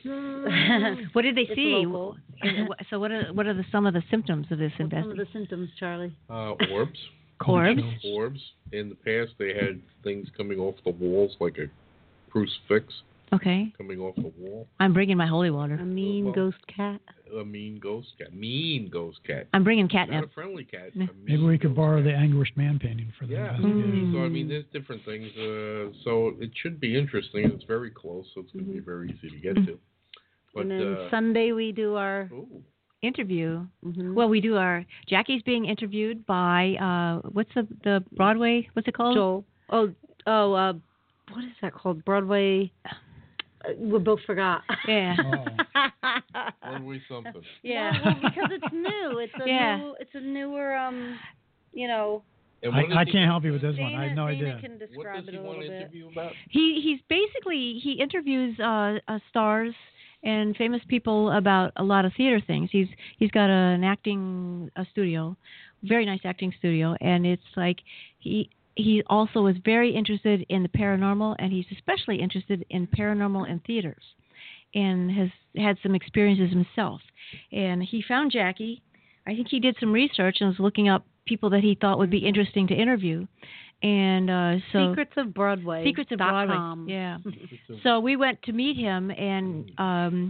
What did they It's see? local. And wh- so what are what are the, some of the symptoms of this What's some of investigation? the symptoms, Charlie? Uh, orbs. Cold Orbs? chills. Orbs. In the past, they had things coming off the walls like a crucifix Okay, coming off the wall. I'm bringing my holy water. A mean Well- ghost cat. A mean ghost cat. Mean ghost cat. I'm bringing Not a catnip. friendly cat. Yeah. a mean Maybe we could ghost borrow cat. the Anguished Man painting for the Yeah. investigation. So I mean, there's different things. Uh, so it should be interesting. It's very close, so it's going to be Mhm. very easy to get Mhm. to. But and then uh, Sunday we do our. ooh, Interview. Mhm. Well, we do our. Jackie's being interviewed by uh, what's the the Broadway? What's it called? Joel. Oh, oh, uh, what is that called? Broadway. Uh, we both forgot. Yeah. Oh. Broadway something. Yeah, well, because it's new. It's a Yeah. new. It's a newer. Um, you know. And I, what does I he- can't help you with this Dana, one. I have no Dana idea. can What describe does it he a want little to bit. interview about? He he's basically he interviews uh, uh, stars and famous people about a lot of theater things. He's he's got a, an acting a studio, very nice acting studio, and it's like he he also is very interested in the paranormal, and he's especially interested in paranormal in theaters, and has had some experiences himself. And he found Jackie. I think he did some research and was looking up people that he thought would be interesting to interview. And uh, so Secrets of Broadway. Secrets of dot Broadway. com. Yeah. It's a- So we went to meet him and, um,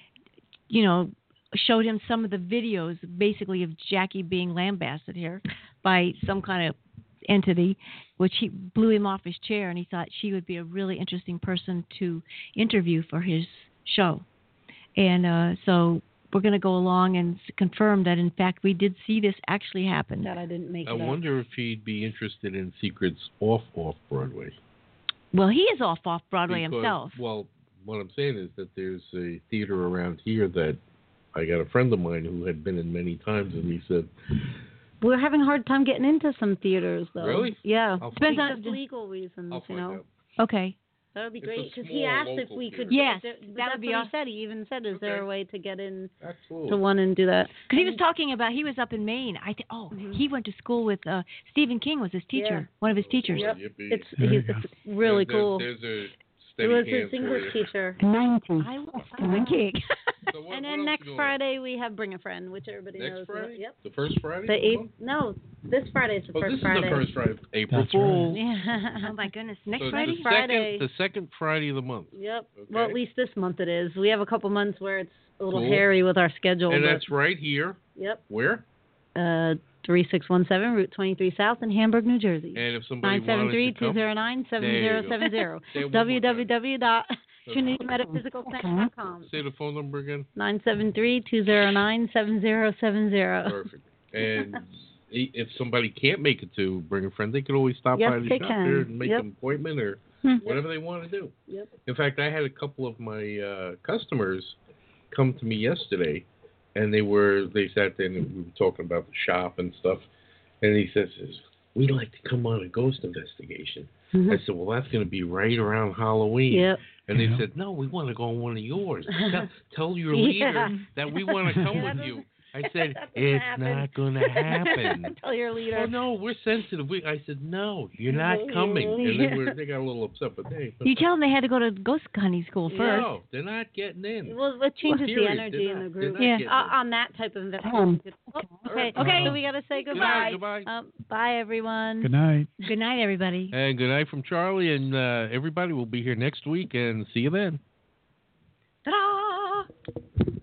you know, showed him some of the videos, basically of Jackie being lambasted here by some kind of entity, which he blew him off his chair, and he thought she would be a really interesting person to interview for his show. And uh, so we're going to go along and s- confirm that, in fact, we did see this actually happen. That I didn't make I it up. wonder if he'd be interested in secrets off off Broadway. Well, he is off off Broadway Because- himself. Well, what I'm saying is that there's a theater around here that I got a friend of mine who had been in many times, and he said, We're having a hard time getting into some theaters, though. Really? Yeah. I'll Depends find, on- Because legal reasons, I'll you find know. out. Okay. That would be It's great. a Because he small asked if local we could. theater. Yes, there- that that's would be what awesome. he said. He even said, "Is there Okay. a way to get in Absolutely. to one and do that?" Because he was And- talking about he was up in Maine. I th- oh Mhm. he went to school with uh, Stephen King was his teacher, Yeah. one of his teachers. Yep. Yippee. It's There you he's, go. it's really There- there- cool. There's a It steady was hand his for English you. teacher. ninety. I love Stephen King. So what- And what then else next is going on? Friday we have Bring a Friend, which everybody Next knows. Friday? Yep. The first Friday? The of eighth. month? No, this Friday is the Oh, first this Friday. is the first Friday. April That's Fool's. Yeah. Oh my goodness! Next So it's Friday. The Friday. second, the second Friday of the month. Yep. Okay. Well, at least this month it is. We have a couple months where it's a little Cool. hairy with our schedule. And but, that's right here. yep. Where? Uh, three six one seven Route twenty-three South in Hamburg, New Jersey. And if somebody Nine seven wanted three to two come, zero nine seven There zero you seven zero. Say it one more time. www dot trinity metaphysical center dot com. Say the phone number again. Nine seven three two zero nine seven zero seven zero. Perfect. And i- if somebody can't make it to Bring a Friend, they could always stop Yes, by the they shop can. there and make Yep. an appointment or Hmm. whatever they want to do. Yep. In fact, I had a couple of my uh, customers come to me yesterday, and they were they sat there and we were talking about the shop and stuff, and he says, "We'd like to come on a ghost investigation." I said, "Well, that's going to be right around Halloween." Yep. And they Yeah. said, "No, we want to go on one of yours. Tell, tell your leader Yeah. that we want to come Yeah, that with you." doesn't- I said, that doesn't "It's happen." not going to happen." Tell your leader. Oh no, we're sensitive. We, I said, "No, you're not Mhm. coming." And they Yeah. were they got a little upset, but hey, You tell them they had to go to ghost hunting school first. no, they're not getting in. Well, it changes the Period. energy They're in the not- group. they're not Yeah. getting Uh, in. on that type of investigation. Oh, okay. Okay. So we got to say goodbye. Goodbye. Um, bye, everyone. Good night. Good night, everybody. And good night from Charlie and uh, everybody. Will be here next week, and see you then. Ta-da!